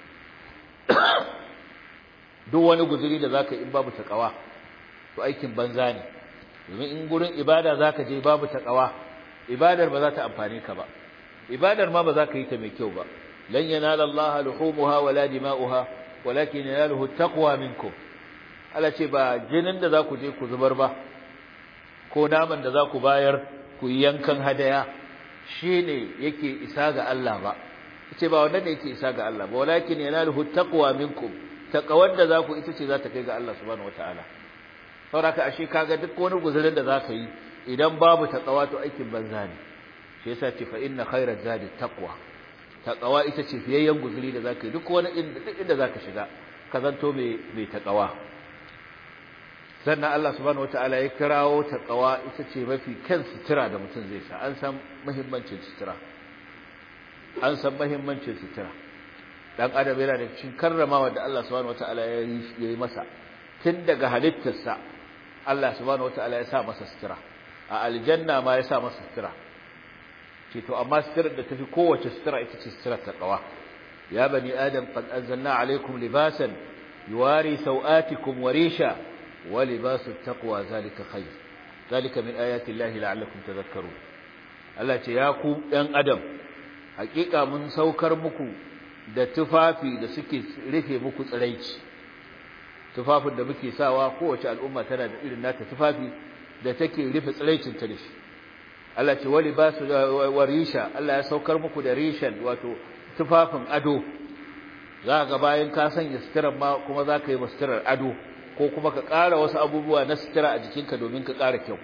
Speaker 1: Duk wani guzuri da zaka in babu taqwa to aikin banza ne. Domin in gurin ibada zaka je babu taqwa, ibadar ba za ta amfane ka ba, ibadar ma ba za ka yi ta mai kyau ba. lan yanala Allah luhumuha wala dima'uha walakin yanaluhu taqwa minkum. Allah ce ba jinin da za ku je ku zubar ba ko naman da za ku bayar ku yankan hadaya shine yake isa ga Allah ba, ce ba wannan ne yake isa ga Allah ba, walakin yanaluhu taqwa minkum. Taqwar da za ku ita ce za ta kai ga Allah subhanahu wataala. saboda ashe kaga duk wani guzurin da zaka yi idan babu taqwa to aikin banza ne. Shi yasa ce fa inna khairaz zadi taqwa. Taqwa ita ce fiyayyen guzuri da zaka yi duk wani inda zaka shiga ka zanto mai taqwa. Sannan Allah subhanahu wataala ya kirawo taqwa ita ce mafi kan sutura da mutum zai sa. An san muhimmancin sutura. An san muhimmancin sutura. Dan adam yana da cikin karramawa da Allah subhanahu wataala ya yi masa tun daga halittarsa. Allah subhanahu wataala ya sa masa sutura. A aljanna ma ya sa masa sutura. Ce to amma suturar da tafi kowace sutura ita ce suturar taqwa. Ya bani adam qad anzalna alaykum libasan yuwari sawatikum wa risha wa libasu taqwa zalika khair. Zalika min ayati llahi la'allakum tadhakkarun. Allah ce ya ku ɗan adam hakika mun saukar muku da tufafi da suke rufe muku tsiraici. Tufafin da muke sawa kowace al'umma tana da irin nata tufafi da take rufe tsiraicin ta da shi. Allah ce wali basu warisha, Allah ya saukar muku da rishan wato tufafin ado. Za ga bayan ka sanya suturar ma kuma za ka yi suturar ado ko kuma ka ƙara wasu abubuwa na sutura a jikinka domin ka ƙara kyau.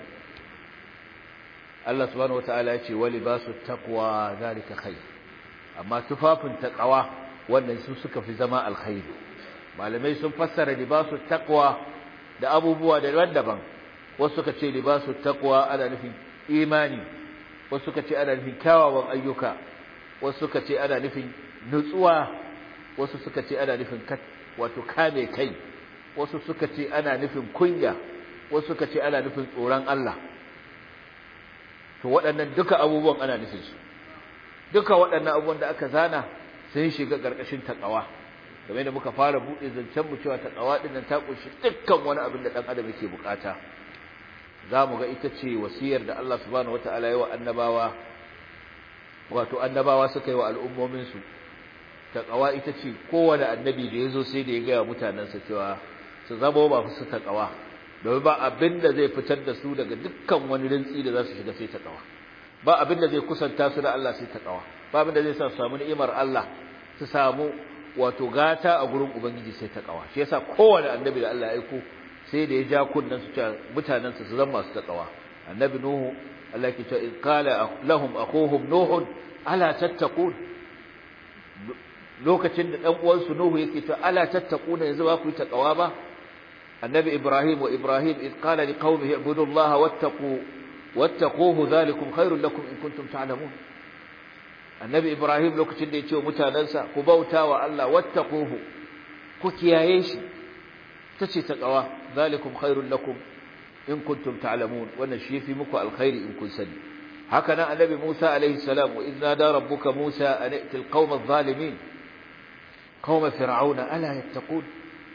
Speaker 1: Allah subhanahu wataala ya ce wali basu taqwa zalika khair. Amma tufafin taqwa wannan su suka fi zama alkhairi. Malamai sun fassara libasu taqwa da abubuwa daban-daban. Wasu suka ce libasu taqwa ana nufin imani, wasu suka ce ana nufin kyawawan ayyuka, wasu suka ce ana nufin nutsuwa, wasu suka ce ana nufin wato kame kai, wasu suka ce ana nufin kunya, wasu suka ce ana nufin tsoron Allah. To waɗannan duka abubuwan ana nufin su. Duka waɗannan abubuwan da aka zana sun shiga ƙarƙashin taqwa. Kamar da muka fara buɗe zancen mu cewa taqwa din nan ta kunshi dukkan wani abin da dan adam yake bukata. Zamu ga ita ce wasiyar da Allah subhanahu wataala ya wa annabawa, wato annabawa suka yi wa al'ummomin su. Taqwa ita ce kowanne annabi da yazo sai da ya ga mutanansa cewa su zabo ba su taqwa. Domin ba abin da zai fitar da su daga dukkan wani rintsi da za su shiga sai taqwa. Ba abin da zai kusanta su da Allah sai taqwa. Ba abin da zai sa su samu ni'imar Allah, su samu wato gata a gurin ubangiji sai taqwa. Shi yasa kowanne annabi da Allah ya aiko sai da ya ja kunnan su cewa mutanen su zama masu taqwa. Annabi Nuhu Allah yake cewa in qala lahum akhuhum nuh ala tattaqun. lokacin da dan uwansu Nuhu yake cewa ala tattaquna yanzu ba ku yi taqwa ba annabi Ibrahim wa Ibrahim id qala liqaumihi ibudullaha wattaquhu dhalikum khairul lakum in kuntum ta'lamun annabi Ibrahim lokacin da ya ce wa mutanansa ku bautawa Allah wattaquhu ku kiyaye shi tace taqwa dhalikum khairul lakum in kuntum ta'lamun wannan shi yafi muku alkhairi in kun sani haka nan annabi Musa alaihi salam wa idza da rabbuka Musa an ati alqawma adh-dhalimin qawma fir'auna ala yattaqun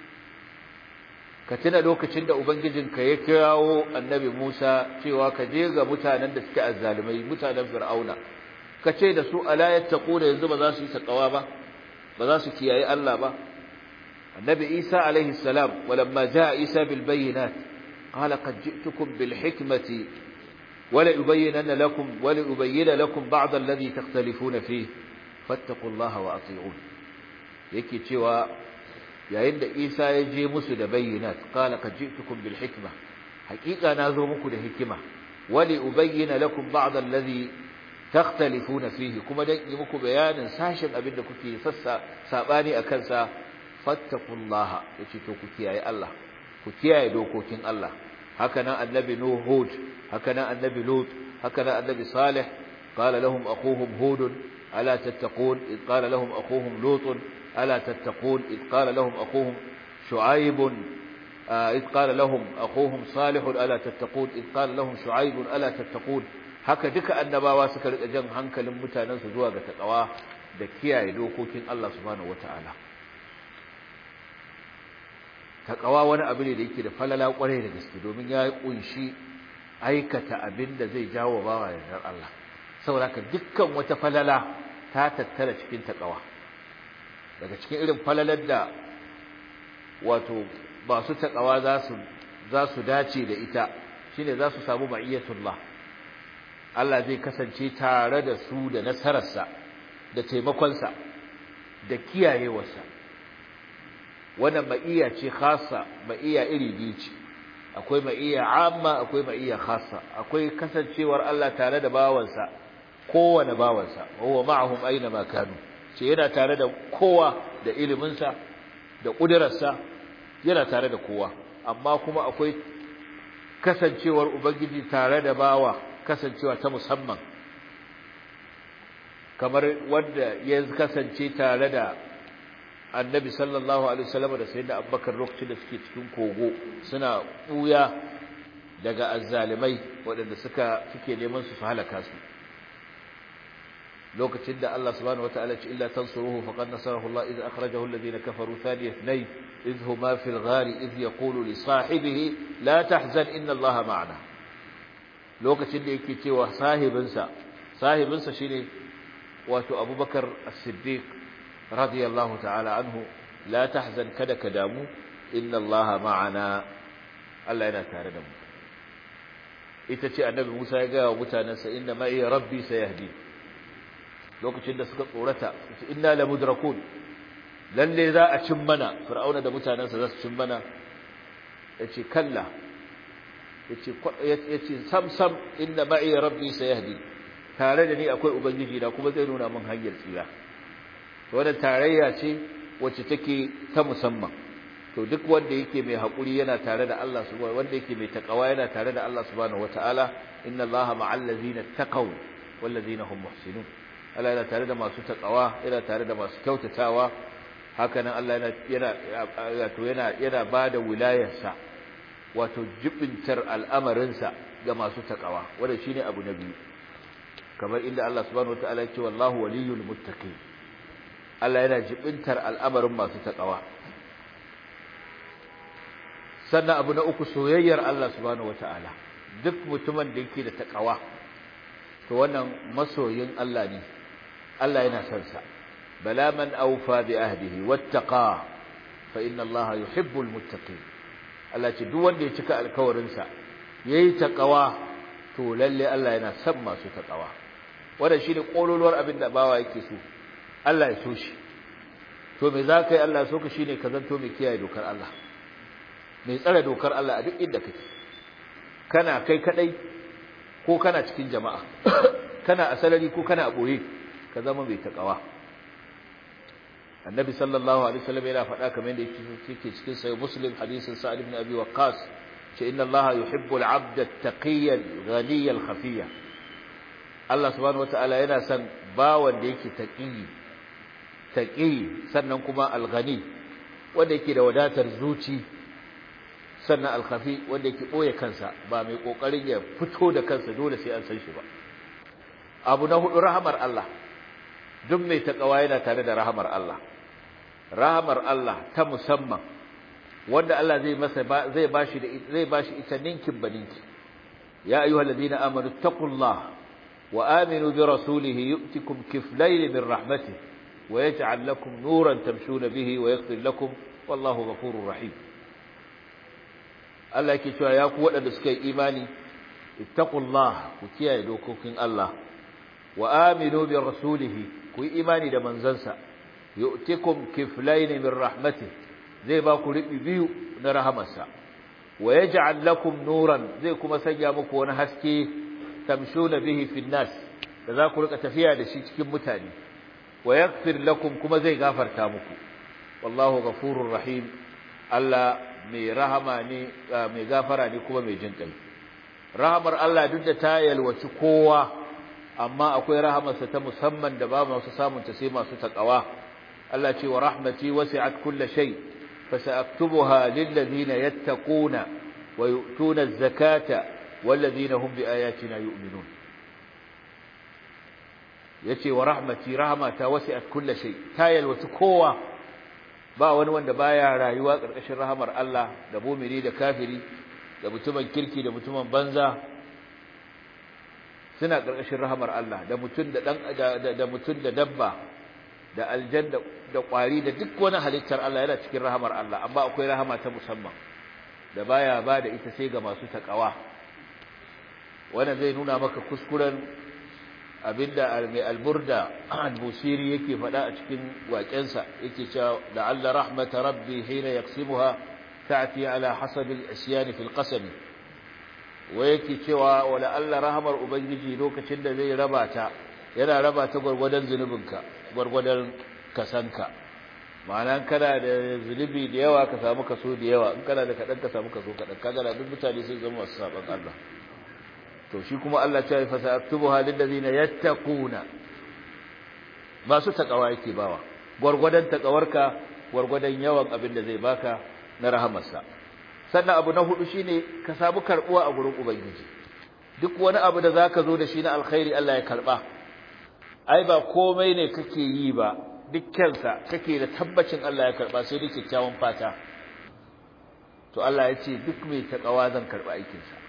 Speaker 1: katina lokacin da ubangijinka ya kirawo annabi Musa cewa ka je ga mutanen da suke azzalimai mutanen fir'auna kace da su ala yattaquna yanzu ba za su yi taqwa ba za su kiyaye Allah ba annabi Isa alaihi salam walamma jaa Isa bil bayyinat قال قد جئتكم بالحكمة ولأبين لكم بعض الذي تختلفون فيه فاتقوا الله وأطيعون yake cewa yayin da Isa ya je musu da bayyinat qala qad ji'tukum bil hikma haqiqa nazo muku da hikima wali ubayyana lakum ba'd alladhi takhtalifuna fihi kuma dan yi muku bayanin sashin abinda kuke sabani akan sa fattaqullaha yace to ku kiyaye Allah ku kiyaye dokokin Allah haka nan annabi Nuh haka nan annabi Lut haka nan annabi Salih qala lahum akhuhum Hud ala tattaqun id qala lahum akhuhum Lut ala tattaqun id qala lahum akhuhum Shu'aib id qala lahum akhuhum Salih ala tattaqun id qala lahum Shu'aib ala tattaqun haka duka annabawa suka rika jan hankalin mutanen su zuwa ga takawa da kiyaye dokokin Allah subhanahu wataala taqwa wani abu ne da yake da falala kwarai da gaske domin ya kunshi aikata abin da zai jawo bawa yardar Allah saboda dukkan wata falala ta tattara cikin taqwa daga cikin irin falalar da wato ba su taqwa za su dace da ita shine za su samu ma'iyatullah Allah zai kasance tare da su da nasararsa da taimakonsa da kiyayewarsa wannan ma'iyya ce khassa ma'iyya iri biyu ce akwai ma'iyya amma akwai ma'iyya khassa akwai kasancewar Allah tare da bawansa kowane bawansa huwa ma'ahum aina ma kanu ce yana tare da kowa da iliminsa da kudirarsa yana tare da kowa amma kuma akwai kasancewar ubangiji tare da bawa kasancewa ta musamman kamar wanda ya kasance tare da annabi sallallahu alaihi wasallam da sayyidina abubakar lokacin da suke cikin kogo suna buya daga azzalimai waɗanda suke neman su halaka su lokacin da Allah subhanahu wataala ya ce illa tansuruhu faqad nasarahu Allah idh akhrajahu alladhina kafaru thaniya ithnay idh huma fil ghari idh yaqulu li sahibihi la tahzan inna Allah ma'ana lokacin da yake cewa sahibinsa shine wato Abubakar as-Siddiq radiyallahu ta'ala anhu la tahzan kada ka damu inna Allah ma'ana Allah yana tare da mu ita ce annabi Musa ya ga mutanansa inna ma'i rabbi sayahdi lokacin da suka tsorata inna la mudrakun lalle za a cin mana fir'auna da mutanansa za su cin mana yace kalla yace sam inna ma'i rabbi sayahdi tare da ni akwai ubangiji da kuma zai nuna min hanyar tsira wannan tarayya ce wacce take ta musamman to duk wanda yake mai hakuri yana tare da Allah subhanahu wanda yake mai takawa yana tare da Allah subhanahu wataala inna Allaha ma'al ladzina taqaw wal ladzina hum muhsinun Allah yana tare da masu takawa yana tare da masu kyautatawa haka nan Allah yana bada wilayarsa wato jibintar al'amarinsa ga masu takawa wanda shine abu na biyu kamar inda Allah subhanahu wataala ya ce wallahu waliyul muttaqin Allah yana jibintar al'amarin masu takawa sannan abu na uku soyayyar Allah subhanahu wataala duk mutumin da yake da takawa to wannan masoyin Allah ne Allah yana son sa bala man awfa bi ahdihi wattaqa fa inna Allah yuhibbul muttaqin Allah ce duk wanda ya cika alkawarin sa yayi takawa to lalle Allah yana son masu takawa wannan shine kololuwar abin da bawa yake so Allah ya so shi to me zaka yi Allah so ka shine ka zanto mai kiyaye dokar Allah mai tsare dokar Allah a duk inda kake kana kai kadai ko kana cikin jama'a kana a salari ko kana a boye ka zama mai takawa annabi sallallahu alaihi wasallam yana faɗa kamar yadda yake cikin sahih muslim hadisin sa'id ibn abi waqqas ce inna allaha yuhibbu al-'abda at-taqiyya al-ghaniyya al-khafiyya Allah subhanahu wataala yana son bawan da yake taqi sannan kuma al-ghani wanda yake da wadatar zuci sannan al-khafi wanda yake boye kansa ba mai kokarin ya fito da kansa dole sai an san shi ba abu na hudu rahamar Allah duk mai takawa yana tare da rahamar Allah ta musamman wanda Allah zai bashi ita ninkin baninki ya ayyuhalladhina amanu taqullaha wa aminu bi rasulihi yu'tikum kiflayn min rahmatihi wa yaj'al lakum nuran tamshuna bihi wa yaghfir lakum wallahu ghafurur rahim Allah yake cewa ya ku wadanda suka yi imani ittaqullaha ku kiyaye dokokin Allah wa aminu bi rasulihi ku yi imani da manzansa yu'tikum kiflayn min rahmatihi zai ba ku ribi biyu na rahamarsa wa yaj'al lakum nuran zai kuma sanya muku wani haske tamshuna bihi fin nas da za ku rika tafiya da shi cikin mutane wa yaghfir lakum kuma zai gafarta muku wallahu ghafurur rahim Allah mai rahama ne mai gafara ne kuma mai jin kai rahamar Allah duk da ta yalwaci kowa amma akwai rahamarsa ta musamman da ba masu samun ta sai masu takawa Allah ce wa rahmati wasi'at kulli shay fasaktubuha lil ladina yattaquna wa yu'tuna az-zakata wal ladina hum bi ayatina yu'minun yace wa rahmati rahmata wasi'at kulli shay ta yalwaci kowa ba wani wanda baya rayuwa karkashin rahamar Allah da mu'mini da kafiri da mutumin kirki da mutumin banza suna ƙarƙashin rahamar Allah da mutum da mutum da dabba da aljanna da ƙwari da duk wani halittar Allah yana cikin rahamar Allah amma akwai rahama ta musamman da baya ba da ita sai ga masu takawa wannan zai nuna maka kuskuren abinda mai alburda al-busiri yake faɗa a cikin waƙensa yake cewa la'alla rahmata rabbi hina yaqsimuha ta'ti ala hasabi al-isyan fi al-qasam yake cewa wala Allah rahamar ubangiji lokacin da zai raba ta yana raba ta gurgurdan zunubinka gurgurdan kasanka ma'ana kana da zunubi da yawa ka samu kaso da yawa in kana da kadan ka samu kaso kadan kaga da duk mutane sun zama masu saban Allah to shi kuma Allah ya ce fa sa'aktubuha lil ladina yattaquna masu takawa yake bawa gurgurdan takawarka gurgurdan yawan abin da zai baka na rahamarsa sannan abu na hudu shine ka samu karbuwa a gurin ubangiji duk wani abu da zaka zo da shi na alkhairi Allah ya karba ai ba komai ne kake yi ba dukkansa kake da tabbacin Allah ya karba sai dai kyakkyawan fata to Allah ya ce duk mai takawa zan karba aikin sa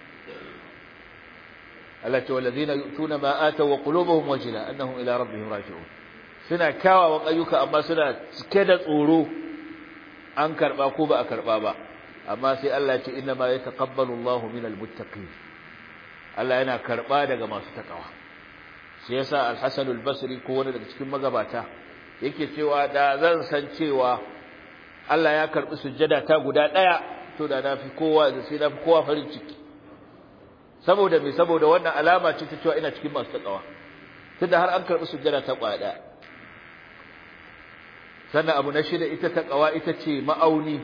Speaker 1: Allah ce wallazina yu'tuna ma ataw wa qulubuhum wajila annahum ila rabbihim raji'un suna kyawawan ayyuka amma suna cike da tsoro an karba ko ba a karba ba amma sai Allah ya ce inna ma yataqabbalu Allahu minal muttaqin Allah yana karba daga masu takawa shi yasa Al-Hasan al-Basri ko wani daga cikin magabata yake cewa da zan san cewa Allah ya karbi sujjada ta guda daya to da nafi kowa da sai nafi kowa farin ciki saboda me saboda wannan alama ce ta cewa ina cikin masu takawa tunda har an karbi sujjada ta kwaya daya sannan abu na shida ita takawa ita ce ma'auni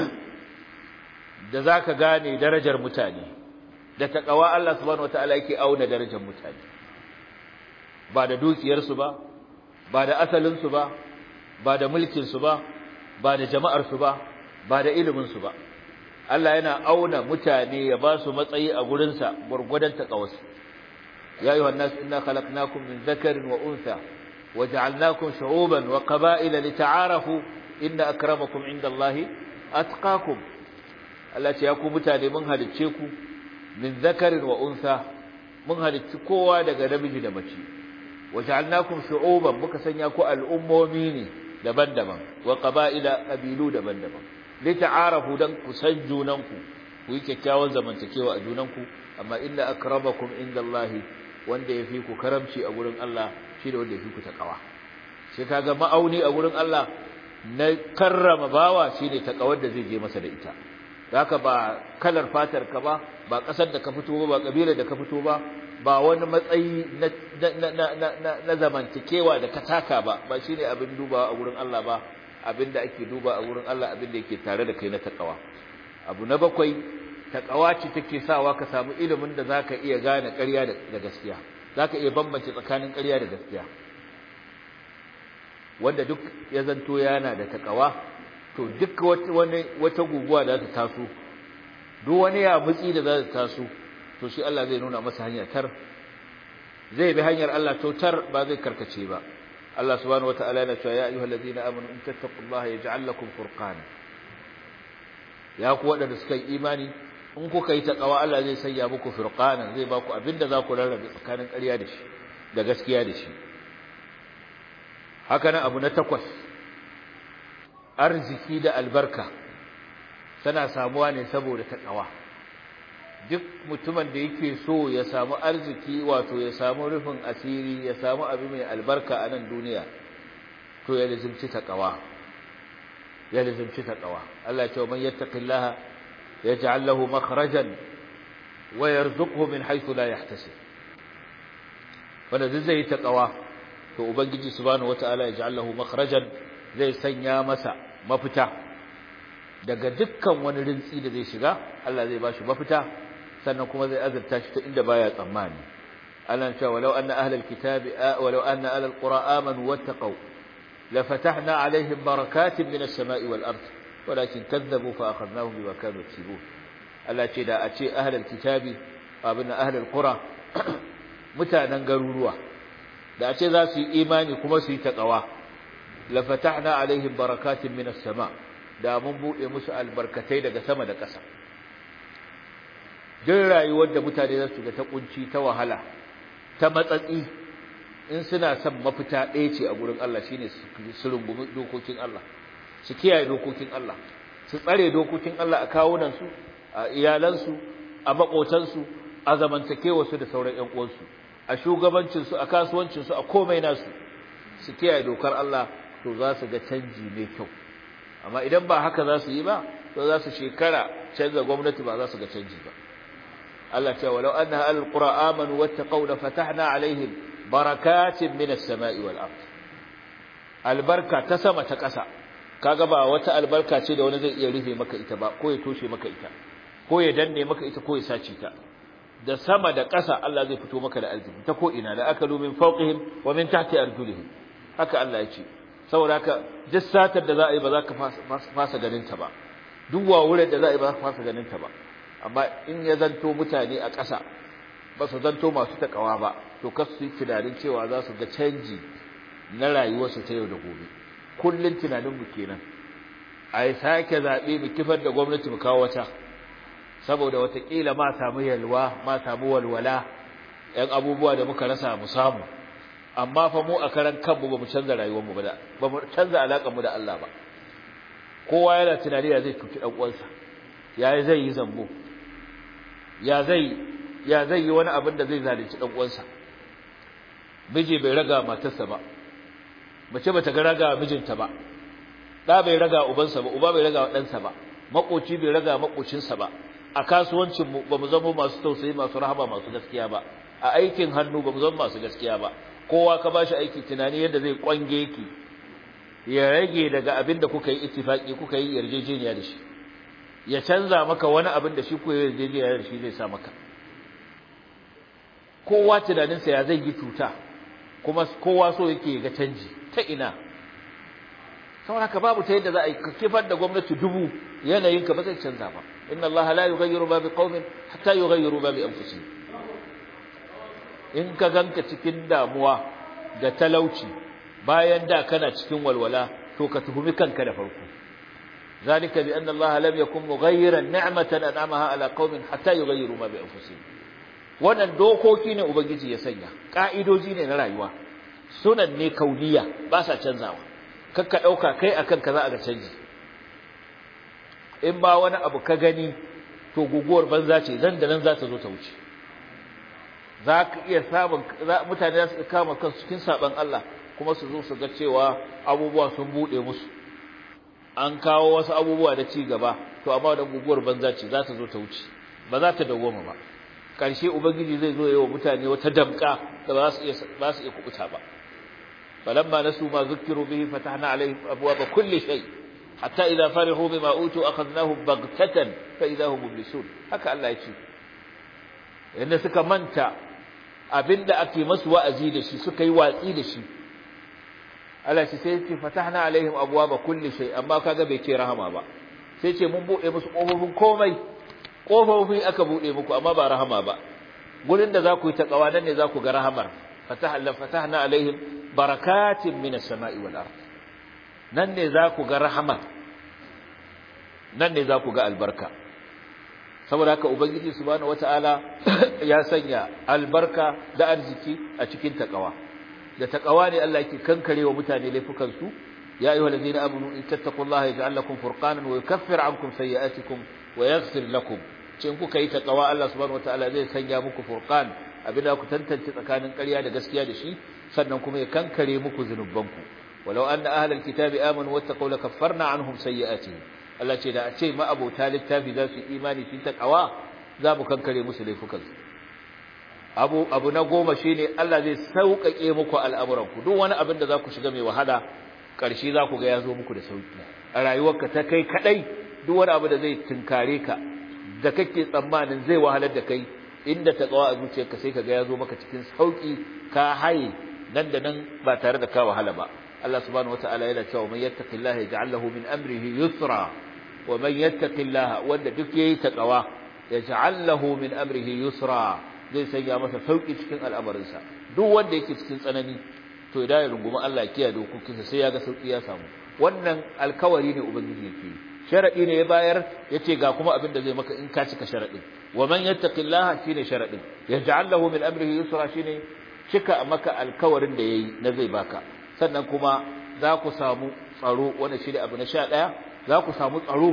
Speaker 1: da zaka gane darajar mutane da takawa Allah subhanahu wataala yake auna darajar mutane ba da dukiyar su ba ba da asalin su ba ba da mulkin su ba ba da jama'ar su ba ba da ilimin su ba Allah yana auna mutane ya ba su matsayi a gurin sa gurgudan takawarsu ya ayyuhan nas inna khalaqnakum min dhakarin wa untha waja'alnakum shu'uban wa qaba'ila lita'arafu inna akramakum 'indallahi atqakum Allah ce ya ku mutane mun halicce ku min zakarin wa unsa mun halicci kowa daga namiji da mace waja'alnakum shu'uban muka sanya ku al'ummomi ne daban-daban wa qaba'ila qabilu daban-daban lita'arafu dan ku san junanku ku yi kyakkyawan zamantakewa a junanku amma inna akramakum indallahi wanda yafi ku karamci a gurin Allah shi da wanda yafi ku takawa sai kaga ma'auni a gurin Allah na karrama bawa shine takawar da zai je masa da ita haka ba kalar fatar ka ba kasar da ka fito ba kabilar da ka fito ba ba wani matsayi na zamantakewa da kataka ba shine abin dubawa a gurin Allah ba. Abinda ake duba a gurin Allah abinda yake tare da kai na takawa. Abu na bakwai, takawa ce take sawa ka samu ilimin da zaka iya gane ƙarya da gaskiya, zaka iya bambance tsakanin ƙarya da gaskiya. Wanda duk ya zanto yana da takawa, to duk wata guguwa da za ta taso, duk wani yamutsi da za ta taso, to shi Allah zai nuna masa hanya tar, zai bi hanyar Allah to tar, ba zai karkace ba. Allah subhanahu wataala yana cewa ya ayyuhallazina amanu in tattaqullaha yaj'al lakum furqana. Ya ku wadanda suka yi imani, in kuka yi takawa Allah zai sanya muku furqana, zai ba ku abinda za ku rarrabe tsakanin ƙarya da shi da gaskiya da shi. Haka nan abu na 8, arziki da albarka tana samuwa ne saboda takawa. Duk mutumin da yake so ya samu arziki, wato ya samu rufin asiri, ya samu abu mai albarka a nan duniya, to ya lazimci taqwa. Allah ya ce man yattaqillaha yaj'al lahu makhrajan wa yarzuqhu min haythu la yahtasib. Wanda zai taqwa, to ubangiji subhanahu wataala yaj'al lahu makhrajan, zai sanya masa mafita daga dukkan wani rintsi da zai shiga. Allah zai bashi mafita, sannan kuma zai azurta shi ta inda baya tsammani. Allah ya ce walau anna ahlal kitabi walau anna ahlal qura amanu wattaqu la fatahna alaihim barakatin minas sama'i wal ard walakin kadzabu fa akhadnahum bima kanu yaksibun. Allah ya ce da a ce ahlal kitabi abin ahlal qura mutanen garuruwa da a ce za su yi imani kuma su yi taqwa, la fatahna alaihim barakatin minas sama', da mun bude musu albarkatai daga sama da ƙasa. Jin rayuwar da mutane za su ga ta kunci, ta wahala, ta matsatsi, in suna son mafita ɗaya ce a gurin Allah, shine su rungumi dokokin Allah, su kiyaye dokokin Allah, su tsare dokokin Allah a kawunansu, a iyalansu, a maƙotansu, a zamantakewarsu da sauran ƴan uwansu, a shugabancinsu, a kasuwancinsu, a komai nasu, su kiyaye dokar Allah, to za su ga canji mai kyau. Amma idan ba haka za su yi ba, to za su shekara canza gwamnati ba za su ga canji ba. Allah ce walau anna ahlul qura amanu wattaqaw la fatahna alaihim barakatin minas sama'i wal ard. Albarka ta sama ta ƙasa, kaga ba wata albarka ce da wani zai iya rufe maka ita ba, ko ya toshe maka ita, ko ya danne maka ita, ko ya sace ta. Da sama da ƙasa Allah zai fito maka da arziki ta ko ina, la akalu min fawqihim wa min tahti arjulihim. Haka Allah ya ce. Saboda haka duk satar da za a yi ba za ka fasa ganin ta ba, duk wawurar da za a yi ba za ka fasa ganin ta ba. Amma in ya zanto mutane a ƙasa ba su zanto masu takawa ba, to kasu yi tunanin cewa za su ga canji na rayuwarsu ta yau da gobe. Kullum tunaninmu kenan, a yi sake zaɓe mu kifar da gwamnati mu kawo wata, saboda watakila ma samu yalwa, ma samu walwala, ‘yan abubuwa da muka rasa mu samu. Amma fa mu a karan kanmu ba mu canza rayuwarmu ba mu canza alaƙarmu da Allah ba. Kowa yana tunani ya zai cuci ɗan uwansa, ya zai yi zambo, ya zai yi wani abin da zai zalunci ɗan uwansa. Miji bai raga matarsa ba, mace bata ga raga mijinta ba, ɗa bai raga ubansa ba, uba bai raga ɗansa ba, makoci bai raga makocinsa ba. A kasuwancin mu ba mu zama masu tausayi, masu rahama, masu gaskiya ba. A aikin hannu ba mu zama masu gaskiya ba. Kowa ka bashi aiki tunani yadda zai kwange ki, ya rage daga abin da kuka yi ittifaki, kuka yi yarjejeniya da shi, ya canza maka wani abin da shi ku yi yarjejeniya da shi zai sa maka. Kowa tunaninsa ya zai yi cuta, kuma kowa so yake ga canji ta ina. Saboda haka babu ta yadda za a yi kifar da gwamnati dubu, yanayinka ba zai canza ba. Inna Allah la yughayyiru ma biqaumin hatta yughayyiru ma bi anfusihim. In ka ganka cikin damuwa da talauci bayan da kana cikin walwala, to ka tuhumi kanka da farko. Zalika bi anna Allah lam yakun mughayyiran ni'matan an'amaha ala qaumin hatta yughayyiru ma bi anfusihim. Wannan dokoki ne ubangiji ya sanya, ka'idoji ne na rayuwa, sunan ne kauniya, ba sa canzawa. Kakka dauka kai akan ka za a ga canji. In ba wani abu ka gani, to guguwar banza ce, zan da nan za ta zo ta wuce. Za ka iya samun mutane za su kama kansu cikin saban Allah, kuma su zo su ga cewa abubuwa sun bude musu, an kawo wasu abubuwa da ci gaba, to amma da guguwar banza ce za ta zo ta wuce, ba za ta dawoma ba. karshe ubangiji zai zo yayin mutane wata damka da ba su iya kubuta ba falamma nasu ma zukiru bihi fatahna alaihim abwaaba kulli shay hatta idza farihu bima utu akhadnahum baghtatan fa idza hum mublisun haka Allah ya ce yanda suka manta abinda ake masu wa'azi da shi suka yi watsi da shi Allah shi sai ce fatahna alaihim abwaaba kulli shay amma kaga bai ce rahama ba sai ce mun bude musu kofofin komai kofofi aka bude muku amma ba rahama ba gurin da za ku yi takawa nan ne za ku ga rahamar fatahna alaihim barakatin minas sama'i wal ard nan ne za ku ga rahama nan ne za ku ga albarka saboda haka ubangiji subhanahu wataala ya sanya albarka da arziki a cikin takawa da takawa ne Allah yake kankarewa mutane laifukan su ya ayyuhal ladina amanu in tattaqullaha yaj'al lakum furqanan wa yukaffir ankum sayi'atikum wa yaghfir lakum cin kuka yi takawa Allah subhanahu wataala zai sanya muku furqan abinda ku tantance tsakanin ƙarya da gaskiya da shi sannan kuma ya kankare muku zanubanku walau anna ahlal kitabi amanu wattaqaw lakaffarna anhum sayi'atihim Allah ce da a ce ma abota littafi za su imani su takawa za mu kankare musu laifukansu abu na 10 shine Allah zai sauƙaƙe muku al'amuranku duk wani abin da za ku shiga mai wahala ƙarshe za ku ga ya zo muku da sauƙi a rayuwarka ta kai kadai duk wani abu da zai tunkare ka da kake tsammanin zai wahalar da kai inda takawa a zuciyarka sai ka ga ya zo maka cikin sauƙi ka haye nan da nan ba tare da ka wahala ba Allah subhanahu wataala yana cewa man yattaqillaha yaj'al lahu min amrihi yusra wa man yattaqillaha wanda duk yayi takawa yaj'al lahu min amrihi yusra zai sanya masa sauki cikin al'amarinsa duk wanda yake cikin tsanani to idan ya rungumi Allah ya kiyaye dokokinsa sai ya ga sauki ya samu wannan alkawari ne ubangiji yake sharadi ne ya bayar yace ga kuma abin da zai maka in ka cika sharadin wa man yattaqillaha shine sharadin yaj'al lahu min amrihi yusra shine cika maka alkawarin da yayi na zai baka sannan kuma za ku samu tsaro wanda shi ne abu na 11 za ku samu tsaro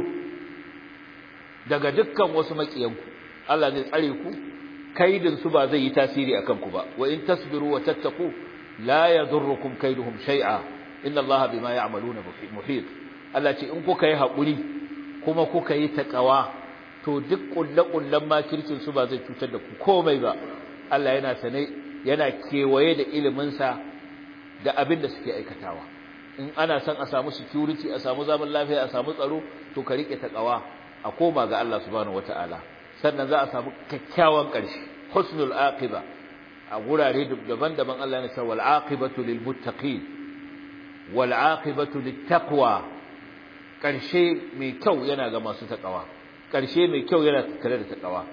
Speaker 1: daga dukkan wasu makiyanku Allah zai tsare ku kaidin su ba zai yi tasiri akan ku ba wa in tasbiru wa tattaqu la yadurrukum kaiduhum shay'a inna Allaha bima ya'maluna muhit Allah ce in kuka yi hakuri kuma kuka yi takawa to duk kullakullan makircin su ba zai cutar da ku komai ba Allah yana sane yana kewaye da ilimin sa da abin da suke aikatawa in ana son a samu security a samu zaman lafiya a samu tsaro to ka rike takawa a koma ga Allah subhanahu wataala sannan za a samu kyakkyawan ƙarshe husnul aqiba a gurare daban-daban Allah ya ce wal aqibatu lil muttaqin wal aqibatu lit taqwa ƙarshe mai kyau yana ga masu takawa ƙarshe mai kyau yana tare da takawa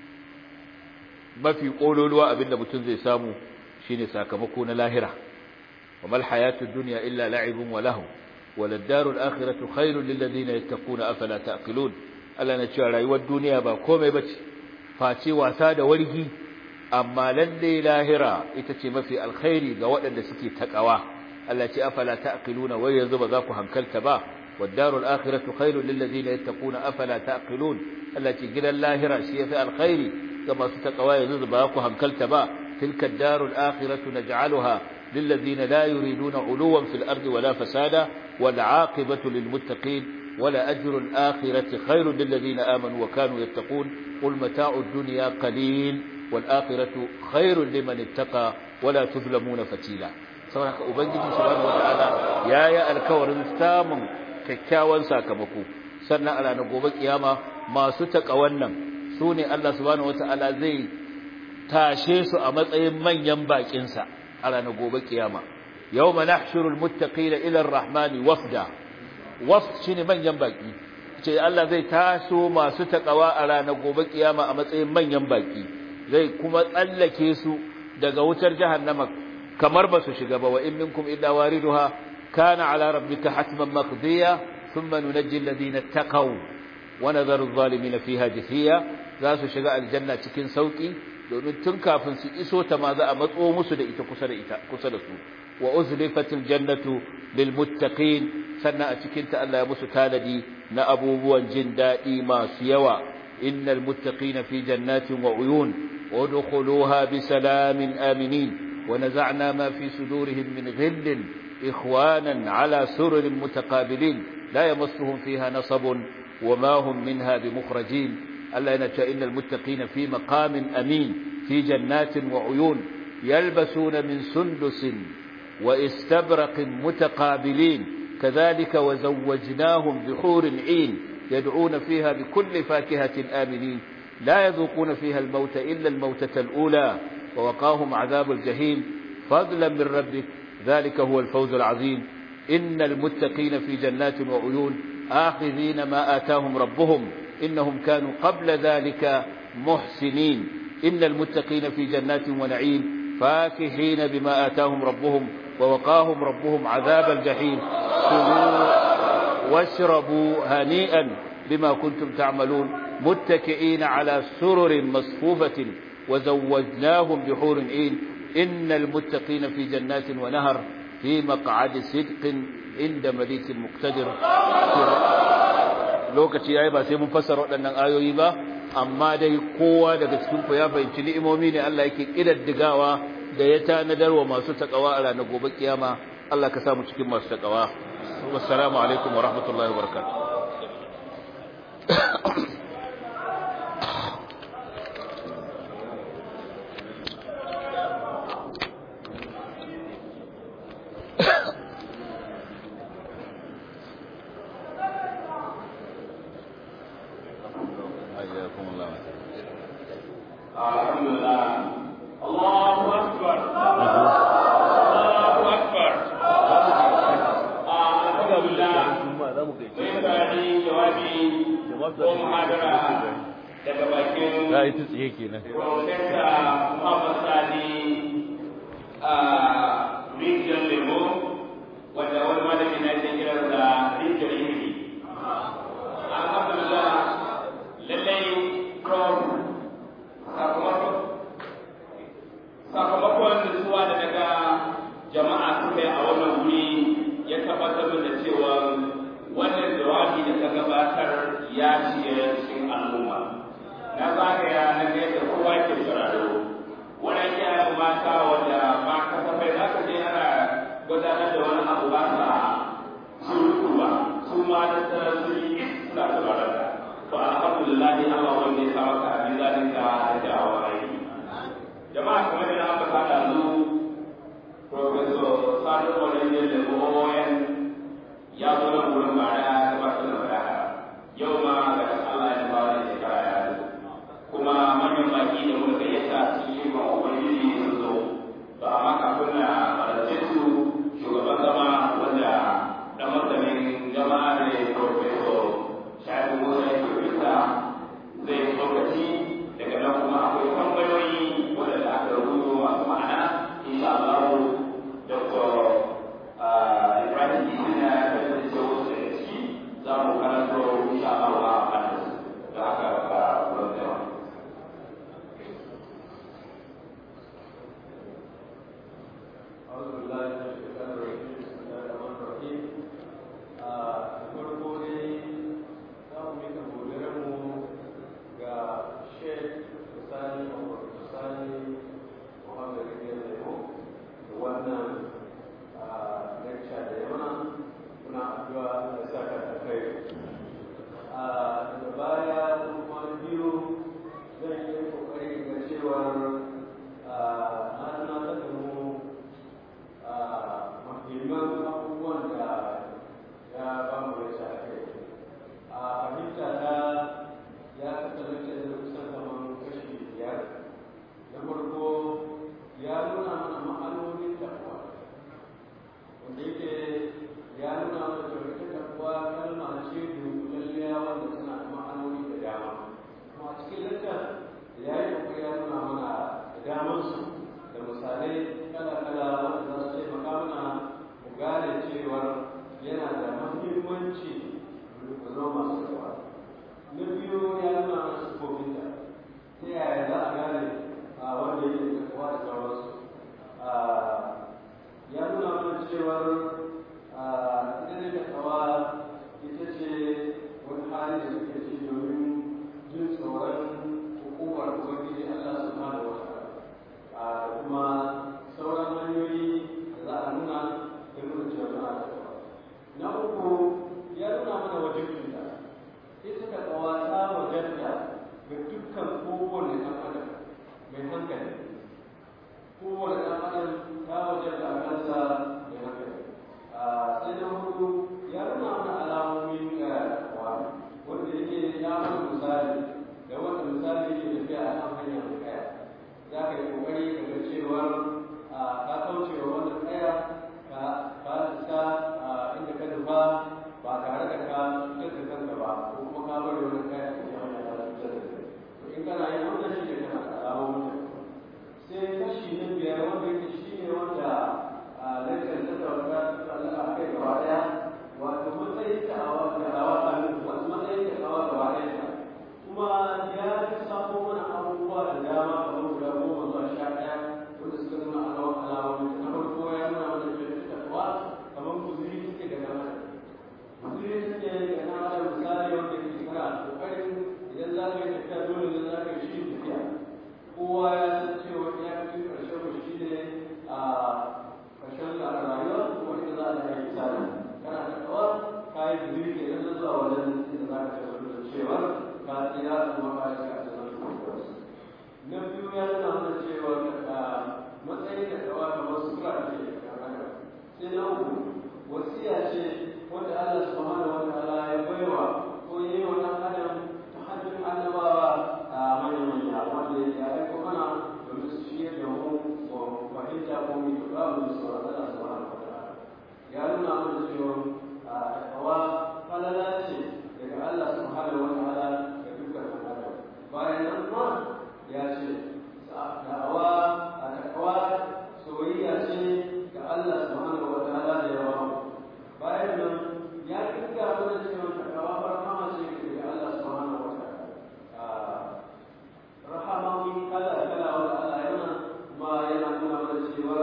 Speaker 1: mafi kololuwa abinda mutum zai samu shine sakamako na lahira وما الحياة الدنيا إلا لعب ولهو وللدار الآخرة خير للذين يتقون أفلا تأقلون ألا نتشعر رأيوة الدنيا باكومي بچ فاتي واساد ولغي أما للي لاهرة إتتم في الخير قوأ لسكي تقواه التي أفلا تأقلون ويذب ذاك هنكلت با والدار الآخرة خير للذين يتقون أفلا تأقلون التي قل اللاهرة شيء في الخير كما ستقواه يذب ذاك هنكلت با تلك الدار الآخرة نجعلها للذين لا يريدون علوا في الأرض ولا فسادا والعاقبة للمتقين ولا أجر الآخرة خير للذين آمنوا وكانوا يتقون قل متاع الدنيا قليل والآخرة خير لمن اتقى ولا تظلمون فتيلا سواء أبنجي سبحانه وتعالى يا الكور الثام ككاوان ساكمكو سنة على نقوبك ياما ما ستك أولنا سوني الله سبحانه وتعالى زي تاشيس أمطعي من ينباك إنسا على نقوب قيامة يوم نحشر المتقين إلى الرحمن وفدا وفد شنو من ينبغي ce Allah zai taso masu takawa a ranar gobe kiyama a matsayin manyan baki zai kuma tsallake su daga wutar jahannama kamar ba su shiga ba wa in minkum illa wariduha kana ala rabbika hatman maqdiya thumma nunajji alladhina taqaw wa nadharu adh-dhalimin fiha jithiya za su shiga aljanna cikin sauki domin tun kafin su iso ta ma za a matso musu da ita kusa da su wa uzlifatil jannatu lil muttaqin sannan a cikin ta Allah ya musu tanadi na abubuwan jin dadi masu yawa innal muttaqina fi jannatin wa uyun udkhuluha bisalamin aminin wa naza'na ma fi sudurihim min ghillin ikhwanan ala sururin mutaqabilin la yamassuhum fiha nasabun wa ma hum minha bimukhrajin Allah yana cewa innal muttaqina fi maqamin amin fi jannatin wa uyun yalbasuna min sundusin wa istabraqin mutaqabilin kadhalika wa zawwajnahum bihurin 'in yad'una fiha bikulli fakihatin aminin la yadhuquna fiha al-mauta illa al-mautata al-ula wa waqahum 'adhab al-jahim fadlan min rabbik dhalika huwa al-fawz al-'azim innal muttaqina fi jannatin wa uyun akhidhina ma atahum rabbuhum إنهم كانوا قبل ذلك محسنين إن المتقين في جنات ونعيم فاكهين بما آتاهم ربهم ووقاهم ربهم عذاب الجحيم كلوا واشربوا هنيئا بما كنتم تعملون متكئين على سرر مصفوفة وزوجناهم بحور عين إن المتقين في جنات ونهر في مقعد صدق عند مليك مقتدر lokaci yayi ba sai mun fassara waɗannan ayoyi ba amma dai kowa daga cikin ku ya fahimci ni'imomi ne Allah yake kidaddigawa da ya tanadar wa masu takawa a ranar gobe kiyama Allah ka samu cikin masu takawa wassalamu alaikum wa rahmatullahi wa barakatuh
Speaker 2: alamomi to za mu ji tsoron Allah subhanahu wa ta'ala. Ya nuna mana cewa takawa falala ce daga Allah subhanahu wa ta'ala ga dukkan adam. Bayan nan ma ya ce takawa soyayya ce ga Allah subhanahu wa ta'ala da ya ba mu. Bayan nan ya kirga mana cewa takawa rahama ce daga Allah subhanahu wa ta'ala. Rahamami kala wanda Allah yana ma yana nuna mana cewa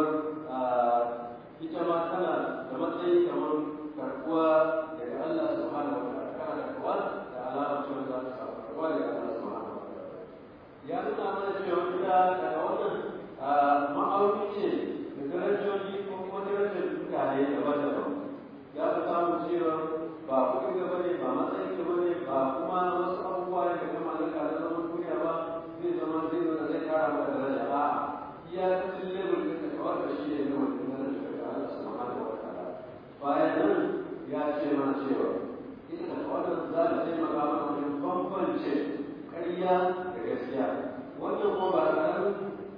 Speaker 2: ita ma tana da matsayi kamar karkuwa daga Allah subhanahu wa ta'ala. Kana karkuwa da alamar cewa za ta samu karkuwa daga Allah subhanahu wa ta'ala. Ya nuna mana cewa ita daga wannan ma'auni ce da darajoji ko kuma darajar mutane daban-daban. Ya fi samun cewa ba kuɗin gaba ne, ba matsayin gaba ne, ba kuma wasu abubuwa ne da kama da kada zaman duniya ba zai zama zai kara maka daraja ba. Iya cikin lebar da ka kawar da shi ne wani daraja daga Allah subhanahu wa ta'ala. Bayan nan ya ce mana cewa ita da kawar za ta taimaka mana wajen bambance ƙarya da gaskiya. Wannan kuma ba ƙaramin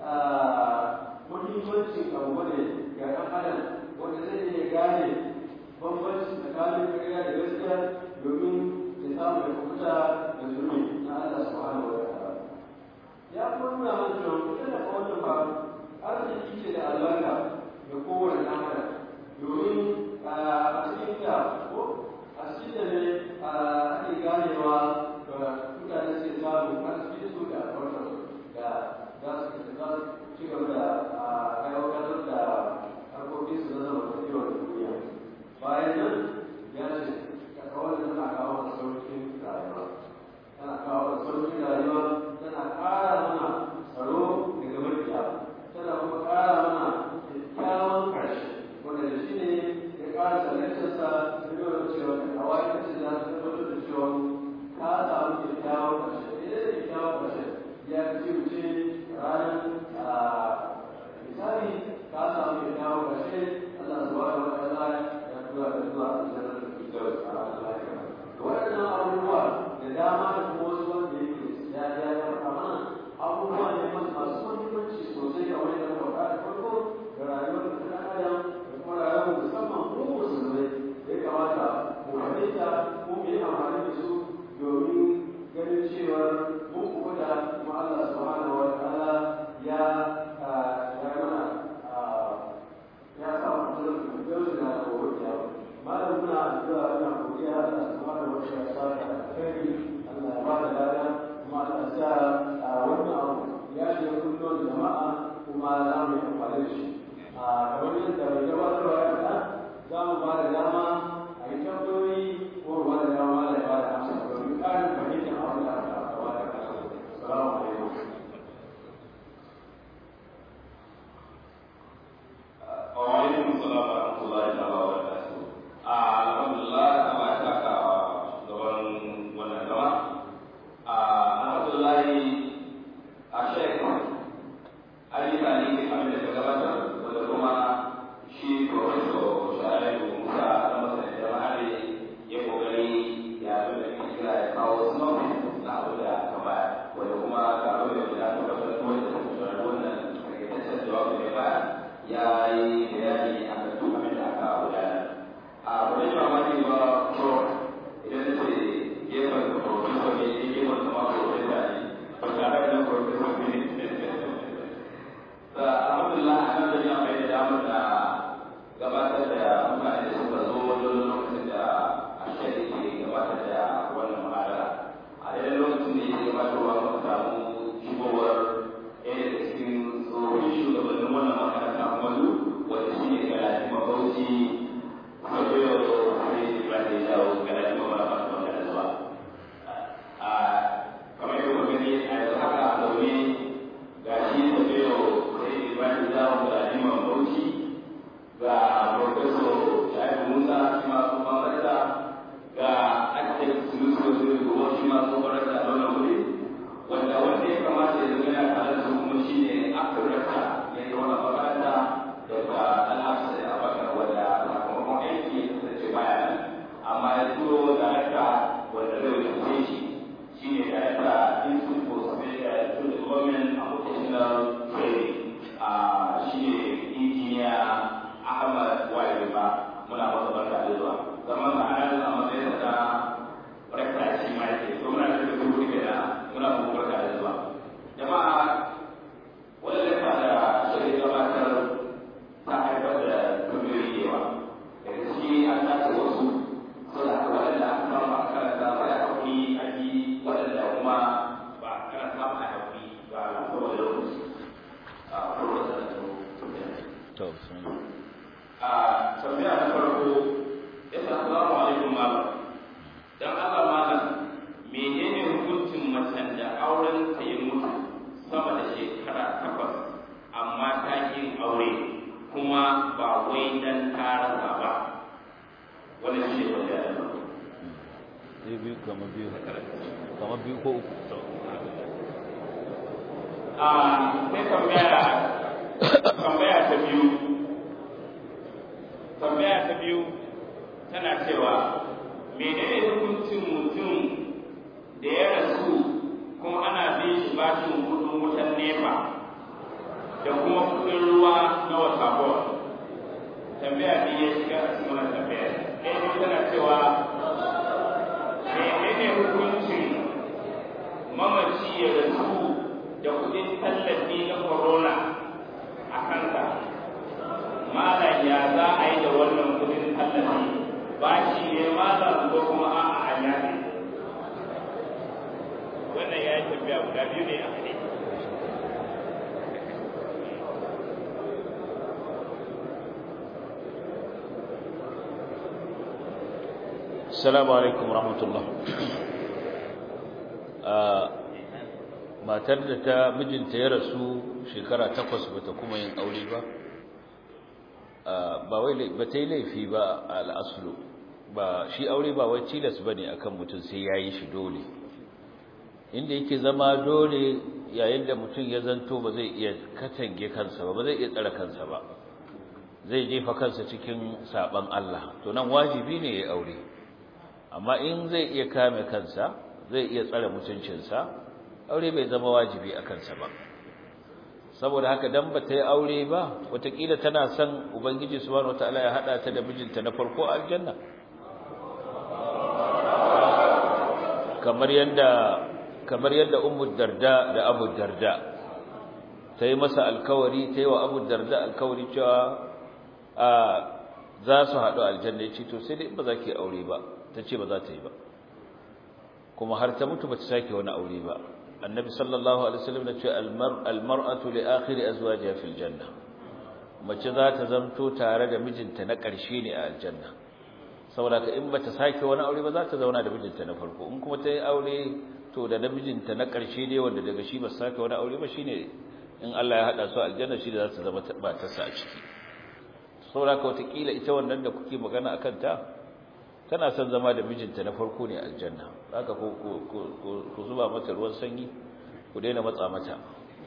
Speaker 2: muhimmancin abu bane ga ɗan adam wanda zai iya gane bambanci tsakanin ƙarya da gaskiya domin ya samu ya kubuta da zulmi na Allah subhanahu wa ta'ala. Ya kuma nuna mana cewa ita da wannan ba arziki ce da albarka ga kowane ɗan adam domin a cikin ta ko a cikin da ne ake ganewa ga mutane suke samu arziki su da albarkar da za su ci gaba da aiwatar da harkokin su na zamantakewa da duniya. Bayan nan ya ce kawai tana kawo da sauƙin rayuwa, tana kawo da sauƙin rayuwa, tana ƙara mana tsaro daga makiya, tana kuma ƙara mana kyakkyawan ƙarshe wanda da shi ne ya ƙara tsallacinsa da yau cewa kawai ta ce za su tabbatar da cewa ka samu kyakkyawan ƙarshe. Idan da kyakkyawan ƙarshe ya fi wuce ranar misali ka samu kyakkyawan ƙarshe Allah subhanahu wa ta'ala zuwa aljannar firdaus a lahira. Waɗannan abubuwa da dama da kuma wasu wanda yake ya faɗa mana abubuwa ne masu muhimmanci sosai a wani da faɗa da farko da rayuwar da ta adam da kuma rayuwar musamman mu musulmai da ya kamata mu fahimta ko mu yi amfani da su domin ganin cewa mun kuɓuta kuma Allah subhanahu wa ta'ala ya mana ya sa mu da firdaus da malam muna addu'a ina godiya Allah subhanahu wa ta'ala da alkhairi Allah ya bada lada kuma Allah ya sa wannan abu ya shiga kullum jama'a kuma za mu yi amfani da shi kamar yadda mai gabatarwa ya faɗa za mu ba da dama a yi tambayoyi ko ba da dama da ya ba da amsa domin ƙarin fahimtar abin da aka gabata da su. Assalamu alaikum.
Speaker 3: Wa alaikum assalam wa rahmatullahi wa barakatuh. Alhamdulillah kama ya saka gaban wannan gama. Alhamdulillah a shek ayyuka ne abin da ta gabatar wanda kuma shi professor Shaibu Musa na masanin jama'a ne ya kokari ya zo da kira ya kawo sunan na abu da aka baya wanda kuma ga abu da ya tabbatar da wanda ta kusa da wannan takaitaccen jawabi da baya ya yi bayani a kan duk abin da aka gudanar. Wani mamaki ba to idan ce gefen professor ne ya gefen sama professor ne ba tare da professor ne. Alhamdulillah a nan da ya mai da damar da gabatar da mutane da
Speaker 1: to
Speaker 3: tambaya na farko yasa assalamu alaikum malam dan Allah malam menene hukuncin macen da auren ta ya mutu sama da shekara 8 amma ta yin aure kuma ba wai dan ta rasa ba wannan shi ne da
Speaker 1: biyu kamar biyu ko uku
Speaker 3: sai tambaya ta biyu tana cewa menene hukuncin mutum da ya rasu kuma ana bin shi bashin kudin wutan nefa da kuma kudin ruwa na wata bol tambaya ne ya shiga a cikin wannan tambaya ɗaya tana cewa menene hukuncin mamaci ya rasu da kudin tallafi na corona a kansa malam ya za a yi da wannan kudin tallafi ba shi ne malam ko kuma a'a a yaƙi wannan ya yi tafiya guda biyu ne a haɗe.
Speaker 1: Assalamu alaikum rahmatullah. Matar da ta mijinta ya rasu shekara 8 bata kuma yin aure ba, ba ta yi laifi ba al'aslu, ba shi aure ba wai tilas bane akan mutum sai yayi shi dole. Inda yake zama dole yayin da mutum ya zanto ba zai iya katange kansa ba zai iya tsare kansa ba, zai jefa kansa cikin saban Allah, to nan wajibi ne ya aure. Amma in zai iya kame kansa, zai iya tsare mutuncinsa, aure bai zama wajibi a kansa ba. Saboda haka dan ba ta yi aure ba, wataƙila tana son Ubangiji subhanahu wataala ya haɗa ta da mijinta na farko a aljanna. Kamar yadda Ummu Darda da Abu Darda ta yi masa alkawari, ta yi wa Abu Darda alkawari cewa za su haɗu aljanna. Ya ce to sai dai ba za ki aure ba, ta ce ba za ta yi ba, kuma har ta mutu ba ta sake wani aure ba. Annabi sallallahu alaihi wasallam ya ce almar'atu li akhir azwajiha fil janna, mace za ta zamto tare da mijinta na ƙarshe ne a aljanna. Saboda ka in bata sake wani aure ba za ta zauna da mijinta na farko, in kuma ta yi aure to da mijinta na ƙarshe ne wanda daga shi ba sake wani aure ba shine in Allah ya hada su aljanna shi da za ta zama ba ta sa a ciki. Saboda ka wataƙila ita wannan da kuke magana akan ta tana son zama da mijinta na farko ne aljanna, haka ku zuba mata ruwan sanyi, ku daina matsa mata.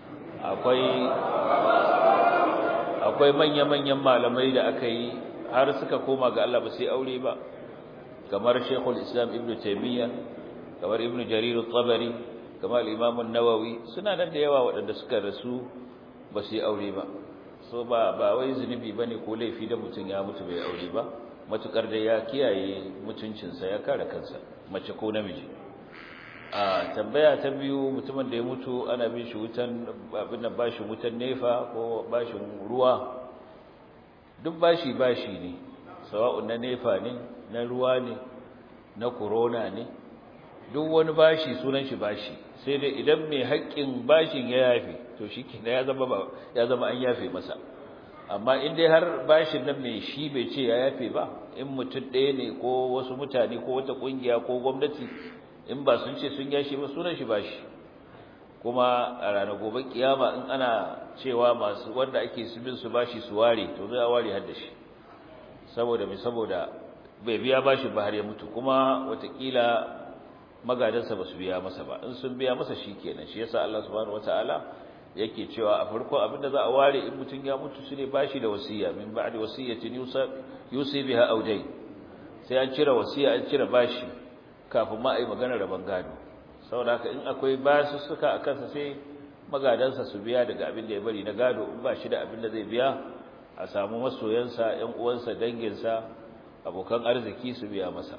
Speaker 1: Akwai manya-manyan malamai da aka yi har suka koma ga Allah ba sai aure ba, kamar Sheikhul Islam Ibn Taymiyyah, kamar Ibn Jarir al-Tabari, kamar Imam an-Nawawi, suna nan da yawa waɗanda suka rasu ba sai aure ba. So ba wai zunubi bane ko laifi da mutum ya mutu bai aure ba, matukar da ya kiyaye mutuncinsa ya kare kansa, mace ko namiji. Tambaya ta biyu, mutumin da ya mutu ana bin shi wutan bashin wutan nefa ko bashin ruwa, duk bashi ne, sawa'un na nefa ne, na ruwa ne, na corona ne, duk wani bashi sunan shi bashi, sai dai idan mai haƙƙin bashin ya yafe to shikenan ya zama an yafe masa. Amma in dai har bashin nan mai shi bai ce ya yafe ba, in mutum ɗaya ne ko wasu mutane ko wata ƙungiya ko gwamnati, in ba sun ce sun yashi ba sunan shi bashi. Kuma a ranar gobe kiyama in ana cewa masu wanda ake bin su bashi su ware, to zai ware har da shi, saboda bai biya bashi ba har ya mutu, kuma watakila magadansa ba su biya masa ba. In sun biya masa shi kenan. Shi yasa Allah subhanahu wataala yake cewa a farko abinda za a ware in mutun ya mutu su ne bashi da wasiya, min ba'di wasiyatin yusi biha aw dayn, sai an cire wasiya an cire bashi kafin ma ai magana rabon gado. Saboda haka in akwai basu suka a kansa sai magadansa su biya daga abin da ya bari na gado, in ba shi da abin da zai biya a samu masoyansa, ƴan uwansa, danginsa, abokan arziki su biya masa.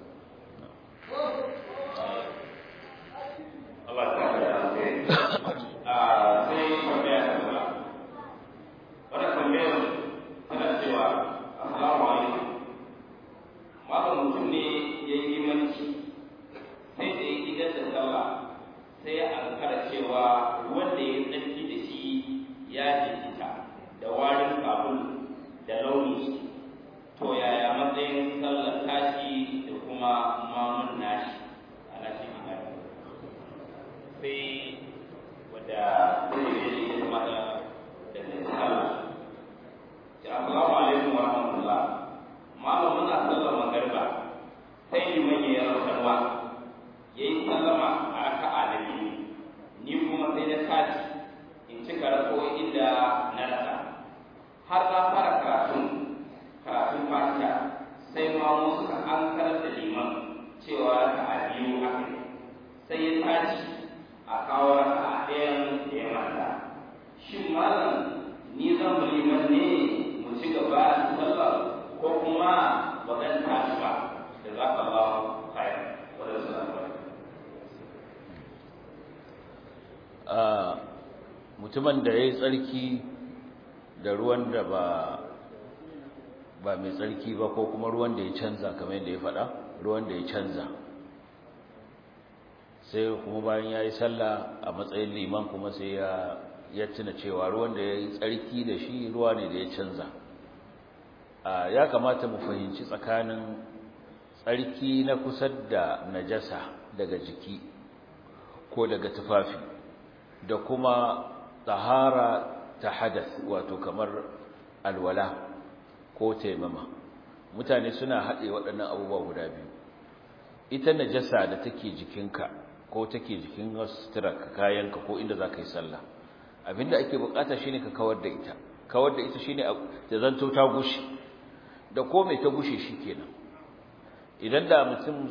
Speaker 3: Allah ta sai tambaya ta gaba. Wannan tambayar tana cewa assalamu alaikum. Malam mutum ne ya yi limanci, sai da ya gidan da sallah sai ya ankara cewa wanda ya tsarki da shi ya jikita da warin sabulu har na fara karatun fatiha sai ma mu suka an karar da liman cewa ka a biyu aka sai ya tashi a kawo a ɗayan da ya manta shin malam ni zan bi liman ne mu ci gaba da sallah ko kuma ba zan tashi ba da za ka ba kai wadda su
Speaker 1: mutumin da ya yi tsarki da ruwan da ba mai tsarki ba ko kuma ruwan da ya canza kamar yadda ya faɗa ruwan da ya canza sai kuma bayan ya yi sallah a matsayin liman kuma sai ya tuna cewa ruwan da ya yi tsarki da shi ruwa ne da ya canza ya kamata mu fahimci tsakanin tsarki na kusa da najasa daga jiki ko daga tufafi da kuma tahara ta hadath wato kamar alwala ko taimama mutane suna haɗe waɗannan abubuwa guda biyu ita najasa da take jikinka ko take jikin suturarka kayanka ko inda za ka yi sallah abinda ake bukata shine ka kawar da ita shine da zanto ta gushe da komai ta gushe shikenan idan da mutum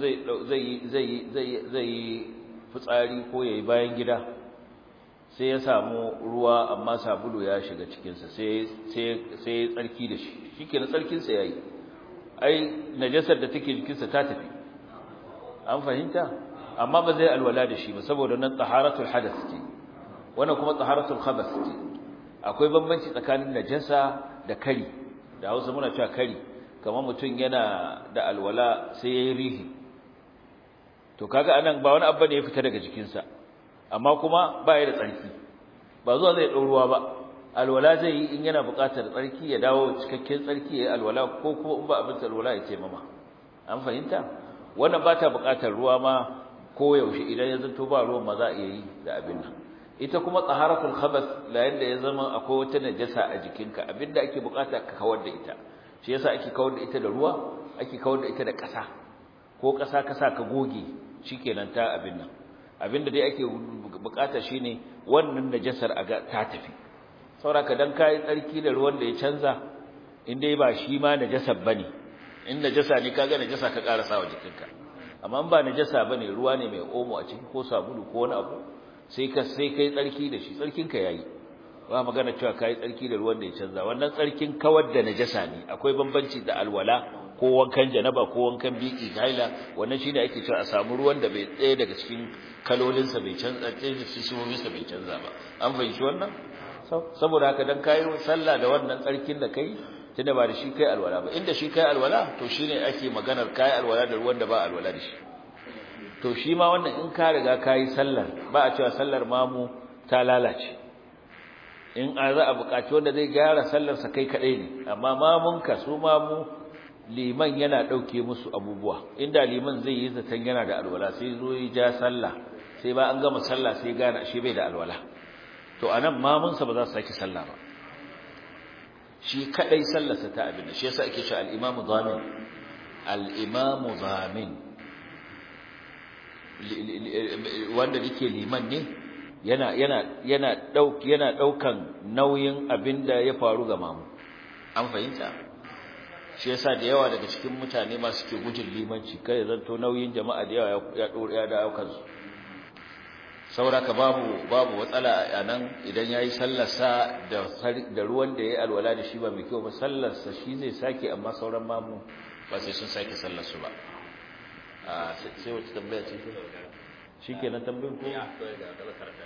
Speaker 1: zai yi fitsari ko yayi bayan gida sai ya samu ruwa amma sabulu ya shiga cikinsa sai ya tsarki da shi shikenan tsarkinsa yayi ai najasar da take jikinsa ta tafi an fahimta amma ba zai alwala da shi ba saboda nan taharatul hadath ce wannan kuma taharatul khabath ce akwai bambanci tsakanin najasa da kari da Hausa muna cewa kari kamar mutum yana da alwala sai yayi rihi to kaga anan ba wani abu ne ya fita daga jikinsa amma kuma ba ya da tsarki ba zuwa zai ɗau ruwa ba alwala zai yi in yana buƙatar tsarki ya dawo cikakken tsarki ya yi alwala ko kuma in ba abin alwala ya taimama an fahimta wannan ba ta buƙatar ruwa ma ko yaushe idan ya zanto ba ruwan ma za a iya yi da abin nan ita kuma taharatul khabath la yanda ya zama akwai wata najasa a jikinka abinda ake buƙata ka kawar da ita shi yasa ake kawar da ita da ruwa ake kawar da ita da ƙasa ko ƙasa ka sa ka goge shikenan ta abin nan abinda dai ake bukata shine wannan najasar aga ta tafi saboda dan kai tsarki da ruwan da ya canza in dai ba shi ma najasar bane in najasa ne kaga najasa ka karasa wa jikinka amma in ba najasa bane ruwa ne mai omo a ciki ko sabulu ko wani abu sai kai tsarki da shi tsarkinka yayi ba magana cewa kai tsarki da ruwan da ya canza wannan tsarkin kawar da najasa ne akwai bambanci da alwala ko wankan janaba ko wankan biki haila wannan shine ake cewa a samu ruwan da bai tsaye daga cikin kalolinsa bai canza tsaye sisimominsa bai canza ba an fahimci wannan saboda haka dan kai sallah da wannan tsarkin da kai tunda ba da shi kai alwala ba inda shi kai alwala to shine ake maganar kai alwala da ruwan da ba alwala da shi to shi ma wannan in ka riga kai sallar ba a cewa sallar mamu ta lalace in za a buƙaci wanda zai gyara sallarsa kai kadai ne amma mamunka su mamu liman yana dauke musu abubuwa inda liman zai yi zaton yana da alwala sai zo ya ja sallah sai ba an gama sallah sai gane shi bai da alwala to anan mamunsa ba za su saki sallah ba shi kadai sallarsa ta abin shi yasa ake cewa al-imamu dhamin al-imamu dhamin wanda yake liman ne yana daukan nauyin abinda ya faru ga mamu an fahimta shi yasa da yawa daga cikin mutane masu ke gujin limanci kai zanto nauyin jama'a da yawa ya dawo kansu sauraka babu matsala a nan idan yayi sallarsa da ruwan da yayi alwala da shi ba mai kyau ba sallarsa shi zai sake amma sauran mamu ba sai sun sake sallar su ba sai wata tambaya ce shikenan tambayin ko ya koyar da karanta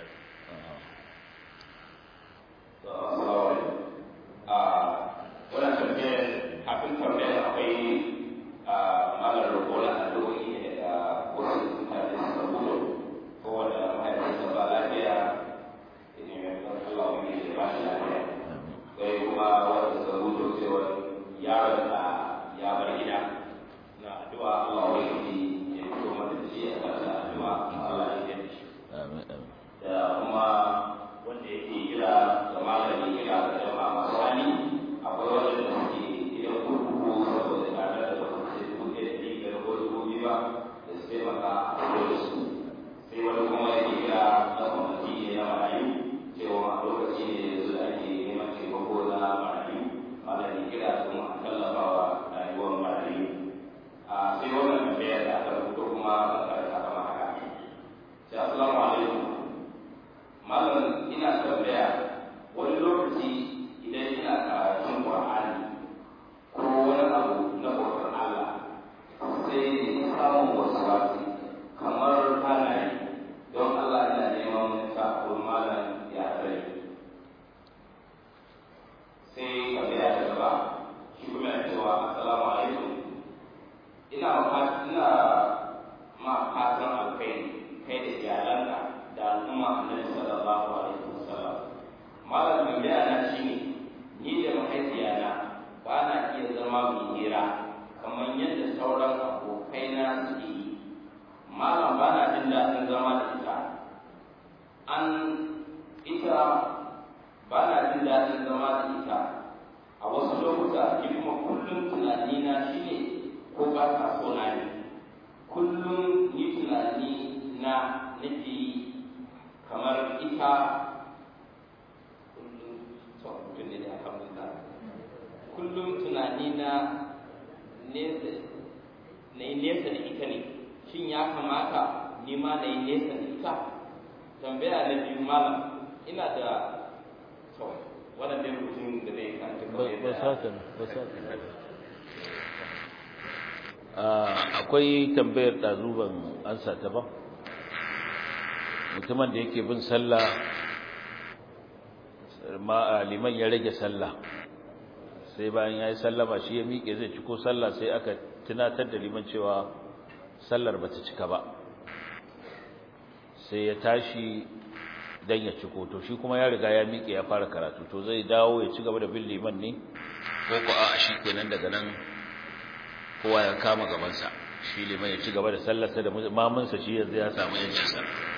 Speaker 3: wannan tambayar abin tambayar akwai malar rukola a dokoki ne da wasu mutane suka gudu ko wanda mahaifinsa ba lafiya ne mai Allah wani ne ba shi lafiya sai kuma wanda suka gudu cewa yaron na ya bar gida na addu'a Allah wani ya fito mata da shi a ƙasa addu'a Allah ya yi shi da kuma wanda yake kira da malami kira da jama'a masu hali akwai wanda suke idan kurkuku saboda tare da sai dubu ɗaya da ɗari biyar ko dubu biyu ba da su taimaka a fito da su sai wani kuma yake kira na kwamfati ne na marayu cewa lokaci ne yanzu da ake neman taimako na marayu sai tambaya ta gaba shi kuma yana cewa assalamu alaikum ina ma fatan alkhairi kai da iyalanka da al'umma annabi sallallahu alaihi wasallam malam tambaya na shine ni da mahaifiyana ba na iya zama mai hira kamar yadda sauran abokaina suke yi malam ba na jin daɗin zama da ita ba na jin daɗin zama da ita a wasu lokuta ni kuma kullum tunanina shine ko ba ta so na ne kullum ni tunani na nake yi kamar ita kullum tunani na nesa da ita ne shin ya kamata ni ma na yi nesa da ita tambaya na biyu malam ina da wannan dai rubutun da zai kanta
Speaker 1: akwai tambayar ɗazuban ansa ta ba mutumin da yake bin sallah liman ya rage sallah sai bayan ya yi sallama shi ya miƙe zai ciko sallah sai aka tunatar da liman cewa sallar ba ta cika ba sai ya tashi dan ya ciko to shi kuma ya riga ya miƙe ya fara karatu to zai dawo ya ci gaba da bin liman ne ko ko a shi kenan daga nan kowa ya kama gabansa shi liman ya ci gaba da sallarsa da mamunsa shi yanzu ya samu yancinsa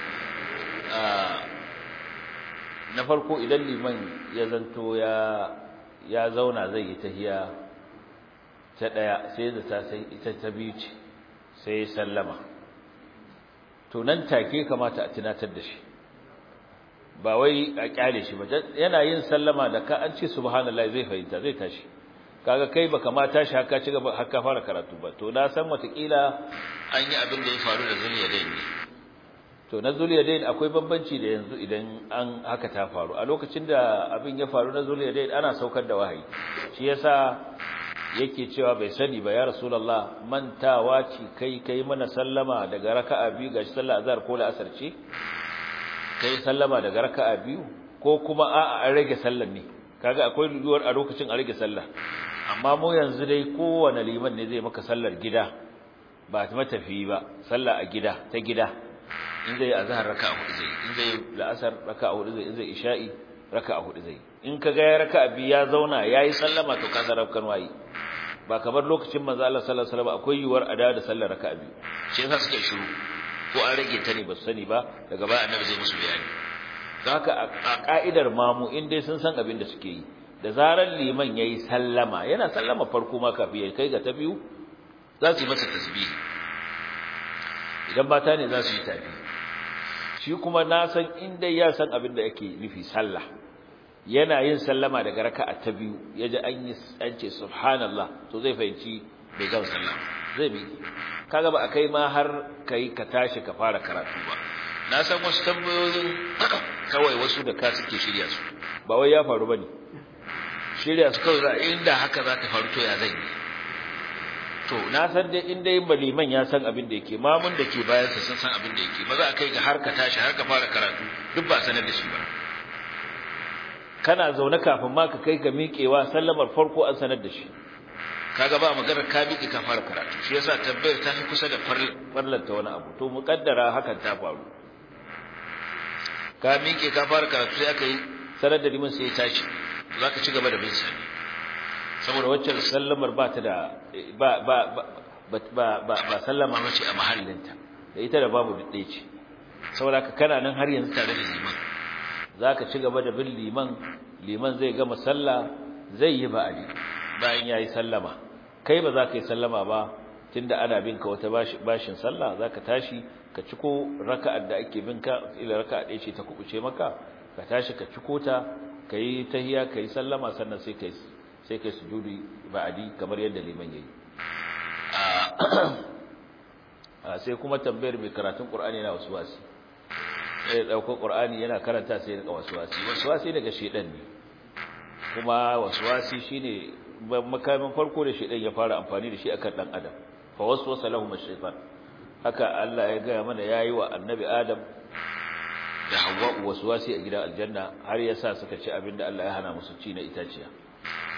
Speaker 1: na farko idan liman ya zanto ya zauna zai yi tahiya ta daya sai zata sai ita ta biyu ce sai sallama to nan take kamata a tunatar da shi ba wai a kyale shi ba yana yin sallama da ka an ce subhanallahi zai fahimta zai tashi kaga kai baka ma tashi haka ci gaba haka fara karatu ba to na san watakila an yi abin da ya faru da Zuliyadain ne to na Zuliyadain akwai bambanci da yanzu idan an haka ta faru a lokacin da abin ya faru na Zuliyadain ana saukar da wahayi shi yasa yake cewa bai sani ba ya rasulullah mantawa ci kai mana sallama daga raka'a biyu gashi sallar azhar ko la'asar ce kai sallama daga raka'a biyu ko kuma a'a an rage sallar ne kaga akwai duduwar a lokacin a rage sallar amma mu yanzu dai kowane liman ne zai maka sallar gida ba ta matafi ba sallah a gida ta gida in zai azhar raka'a hudu zai in zai la'asar raka'a hudu zai in zai isha'i raka'a hudu zai in kaga ya raka'a biyu ya zauna yayi sallama to ka zarab kan wayi ba kamar lokacin manzo Allah sallallahu alaihi wasallam akwai yuwar ada da sallar raka'a biyu shi yasa suka shiru ko an rage ta ne ba su sani ba daga baya annabi zai musu bayani haka a ka'idar mamu in dai sun san abin da suke yi da zarar liman yayi sallama yana sallama farko ma kafin ya kai ga ta biyu za su yi masa tasbihi idan mata ne za su yi tafi shi kuma na san in dai ya san abin da yake nufi sallah yana yin sallama daga raka'a ta biyu yaji an ce subhanallah to zai fahimci bai ga sallama zai bi kaga ba akai ma har kai ka tashi ka fara karatu ba na san wasu tambayoyin kawai wasu da ka suke shirya su ba wai ya faru bane shirya su kawai inda haka za ta faru to ya zan yi to na san dai inda yin baliman ya san abin da yake mamun da ke bayan sa sun san abin da yake ba za a kai ga har ka tashi har ka fara karatu duk ba sanar da shi ba kana zaune kafin ma ka kai ga miƙewa sallamar farko an sanar da shi kaga ba magana ka miƙe ka fara karatu shi yasa tabbayar ta fi kusa da farlanta wani abu to muƙaddara hakan ta faru ka miƙe ka fara karatu sai aka yi sanar da liman sai ya tashi za ka ci gaba da bin sani saboda waccan sallamar ba ta da ba sallama mace a mahallinta da ita da babu ɗaya ce saboda ka kana nan har yanzu tare da liman za ka ci gaba da bin liman zai gama sallah zai yi ba'adi bayan ya yi sallama kai ba za ka yi sallama ba tunda ana bin ka wata bashin sallah za ka tashi ka ciko raka'ar da ake bin ka ila raka'a ɗaya ce ta kubuce maka ka tashi ka ciko ta ka yi tahiya ka yi sallama sannan sai kai sujudi ba'adi kamar yadda liman yayi sai kuma tambayar mai karatun Qur'ani yana waswasi sai dauko Qur'ani yana karanta sai ya waswasi daga shedan ne kuma waswasi shine makamin farko da shedan ya fara amfani da shi akan dan adam fa waswasa lahum ash-shaytan haka Allah ya ga mana yayi wa annabi Adam da Hawwa waswasi a gidan aljanna har yasa suka ci abinda Allah ya hana musu ci na itaciya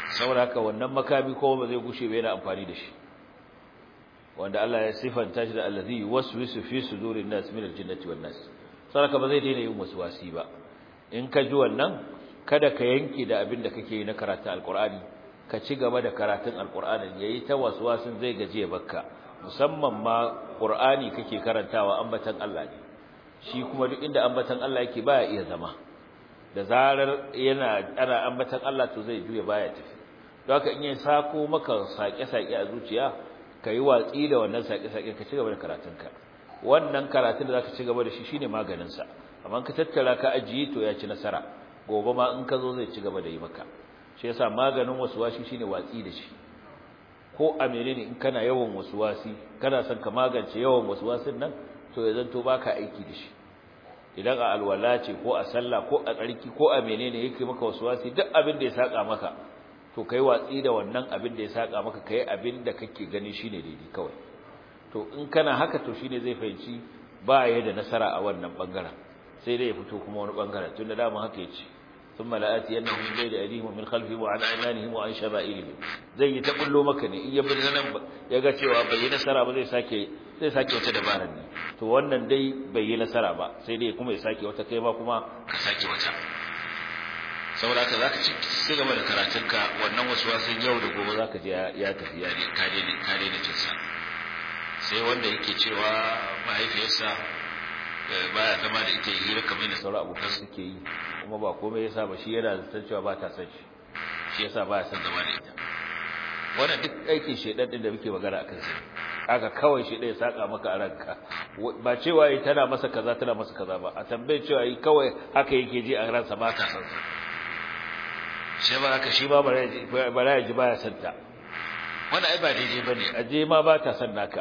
Speaker 1: saboda haka wannan makami ko ba zai gushe ba yana amfani da shi wanda Allah ya sifanta shi da allazi waswisu fi sudurin nas min aljinnati wan nas saboda ba zai daina yin waswasi ba in ka ji wannan kada ka yanke da abin da kake yi na karatun alqur'ani ka ci gaba da karatun alqur'ani yayi ta waswasin zai gaje bakka musamman ma qur'ani kake karantawa ambatan Allah ne shi kuma duk inda ambatan Allah yake baya iya zama da zarar yana ana ambatan Allah to zai juye baya tafi don haka in ya sako maka sake-sake a zuciya kai watsi da wannan sake-sake ka ci gaba da karatunka wannan karatun da zaka ci gaba da shi shine maganin sa amma ka tattara ka ajiye to ya ci nasara gobe ma in ka zo zai ci gaba da yi maka shi yasa maganin waswasi shine watsi da shi ko a menene in kana yawan waswasi kana son ka magance yawan waswasin nan to ya zanto baka aiki da shi idan a alwala ce ko a sallah ko a tsarki ko a menene yake maka waswasi duk abin da ya saka maka to kai watsi da wannan abin da ya saka maka kai abin da kake gani shine daidai kawai to in kana haka to shine zai fahimci ba ya da nasara a wannan bangaren sai dai ya fito kuma wani bangaren tunda dama haka yace thumma la'ati annahum min bayni aydihim wa min khalfihim wa an aymanihim wa an shama'ilihim zai yi ta bullo maka ne in ya bin nan yaga cewa bai yi nasara ba zai sake wata dabarar ne to wannan dai bai yi nasara ba sai dai kuma ya sake wata kai ma kuma ka sake wata saboda haka zaka ci gaba da karatunka wannan waswasin yau da gobe zaka je ya tafi ya ka daina jinsa sai wanda yake cewa mahaifiyarsa baya zama da ita hira kamar da sauran abokan suke yi kuma ba komai yasa ba shi yana zaton cewa ba ta san shi yasa baya san zama da ita wannan duk aikin shedan din da muke magana akan sa haka kawai shi dai saka maka a ranka ba cewa yi tana masa kaza ba a tambaye cewa yi kawai haka yake ji a ransa ba ta san sa sai ba haka shi ba bara ya ji baya san ta wannan ai ba daidai bane aje ma ba ta san naka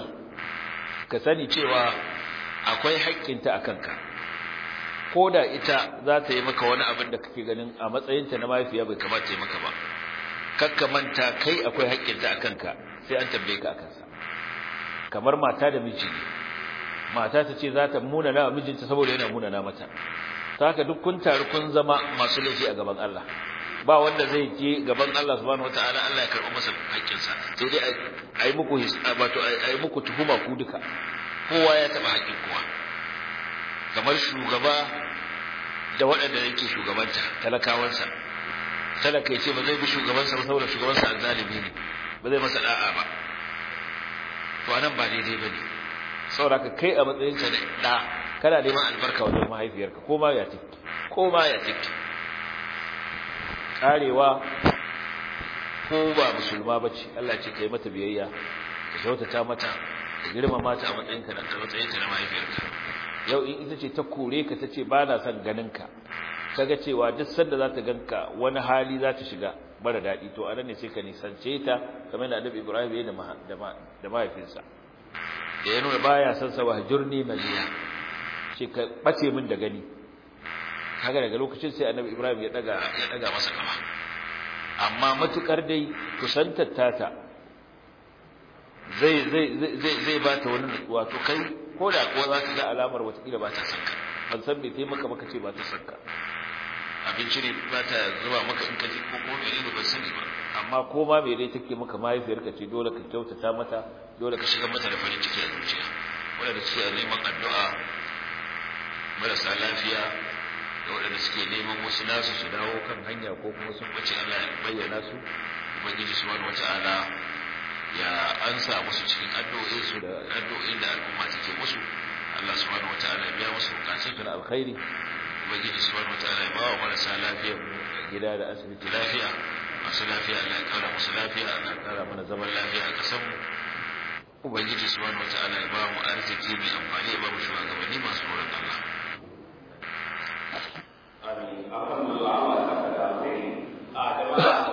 Speaker 1: ka sani cewa akwai haƙƙinta akan ka koda ita za ta yi maka wani abin da kake ganin a matsayinta na mahaifiya bai kamata ta yi maka ba kakka manta kai akwai haƙƙinta akan ka sai an tambaye ka akan sa kamar mata da miji ne mata ta ce za ta munana mijinta saboda yana munana mata ta haka duk kun taru kun zama masu laifi a gaban Allah ba wanda zai je gaban Allah subhanahu wataala Allah ya karɓi masa haƙƙinsa sai dai ayi muku wato ayi muku tuhuma ku duka kowa ya taba haƙƙin kowa kamar shugaba da waɗanda yake shugabanta talakawansa talaka yace ba zai bi shugabansa ba saboda shugabansa azzalimi ne ba zai masa da'a ba to anan ba daidai bane saboda kai a matsayinka da kana neman albarka wajen mahaifiyarka ko ma ya tiki karewa ko ba musulma bace Allah ya ce kai mata biyayya ka kyautata mata ka girmama ta a matsayinka da matsayinka na mahaifiyarka yau in ita ce ta kore ka tace ba na son ganinka kaga cewa duk sanda za ta ganka wani hali za ta shiga mara daɗi to anan ne sai ka nisance ta kamar da Annabi Ibrahim ya da mahaifinsa da ya nuna baya son sa wahjurni maliya ce ka bace min da gani kaga daga lokacin sai Annabi Ibrahim ya daga masa kama amma matukar dai kusantar tata zai ba ta wani nutsuwa to kai ko da kuwa za ka ga alamar watakila ba ta son ka ban san me taimaka maka ce ba ta son ka abinci ne ba ta zuba maka in ka ji ko kuma mene ne ban sani ba amma ko ma me dai take maka mahaifiyarka ce dole ka kyautata mata dole ka shiga mata da farin ciki a zuciya wanda suke neman addu'a marasa lafiya da waɗanda suke neman wasu nasu su dawo kan hanya ko kuma sun bace Allah ya bayyana su ubangiji subhanahu wata'ala ya ansa musu cikin addu'o'in su da addu'o'in da al'umma take musu Allah subhanahu wata'ala ya biya musu bukatun su na alkhairi ubangiji subhanahu wata'ala ya bawa marasa lafiya gida da asibiti lafiya masu lafiya Allah ya kara musu lafiya Allah ya kara mana zaman lafiya a kasan mu ubangiji subhanahu wata'ala ya ba mu arziki mai amfani ya ba mu shugabanni masu tsoron Allah
Speaker 3: amin akan Allah ta kada sai a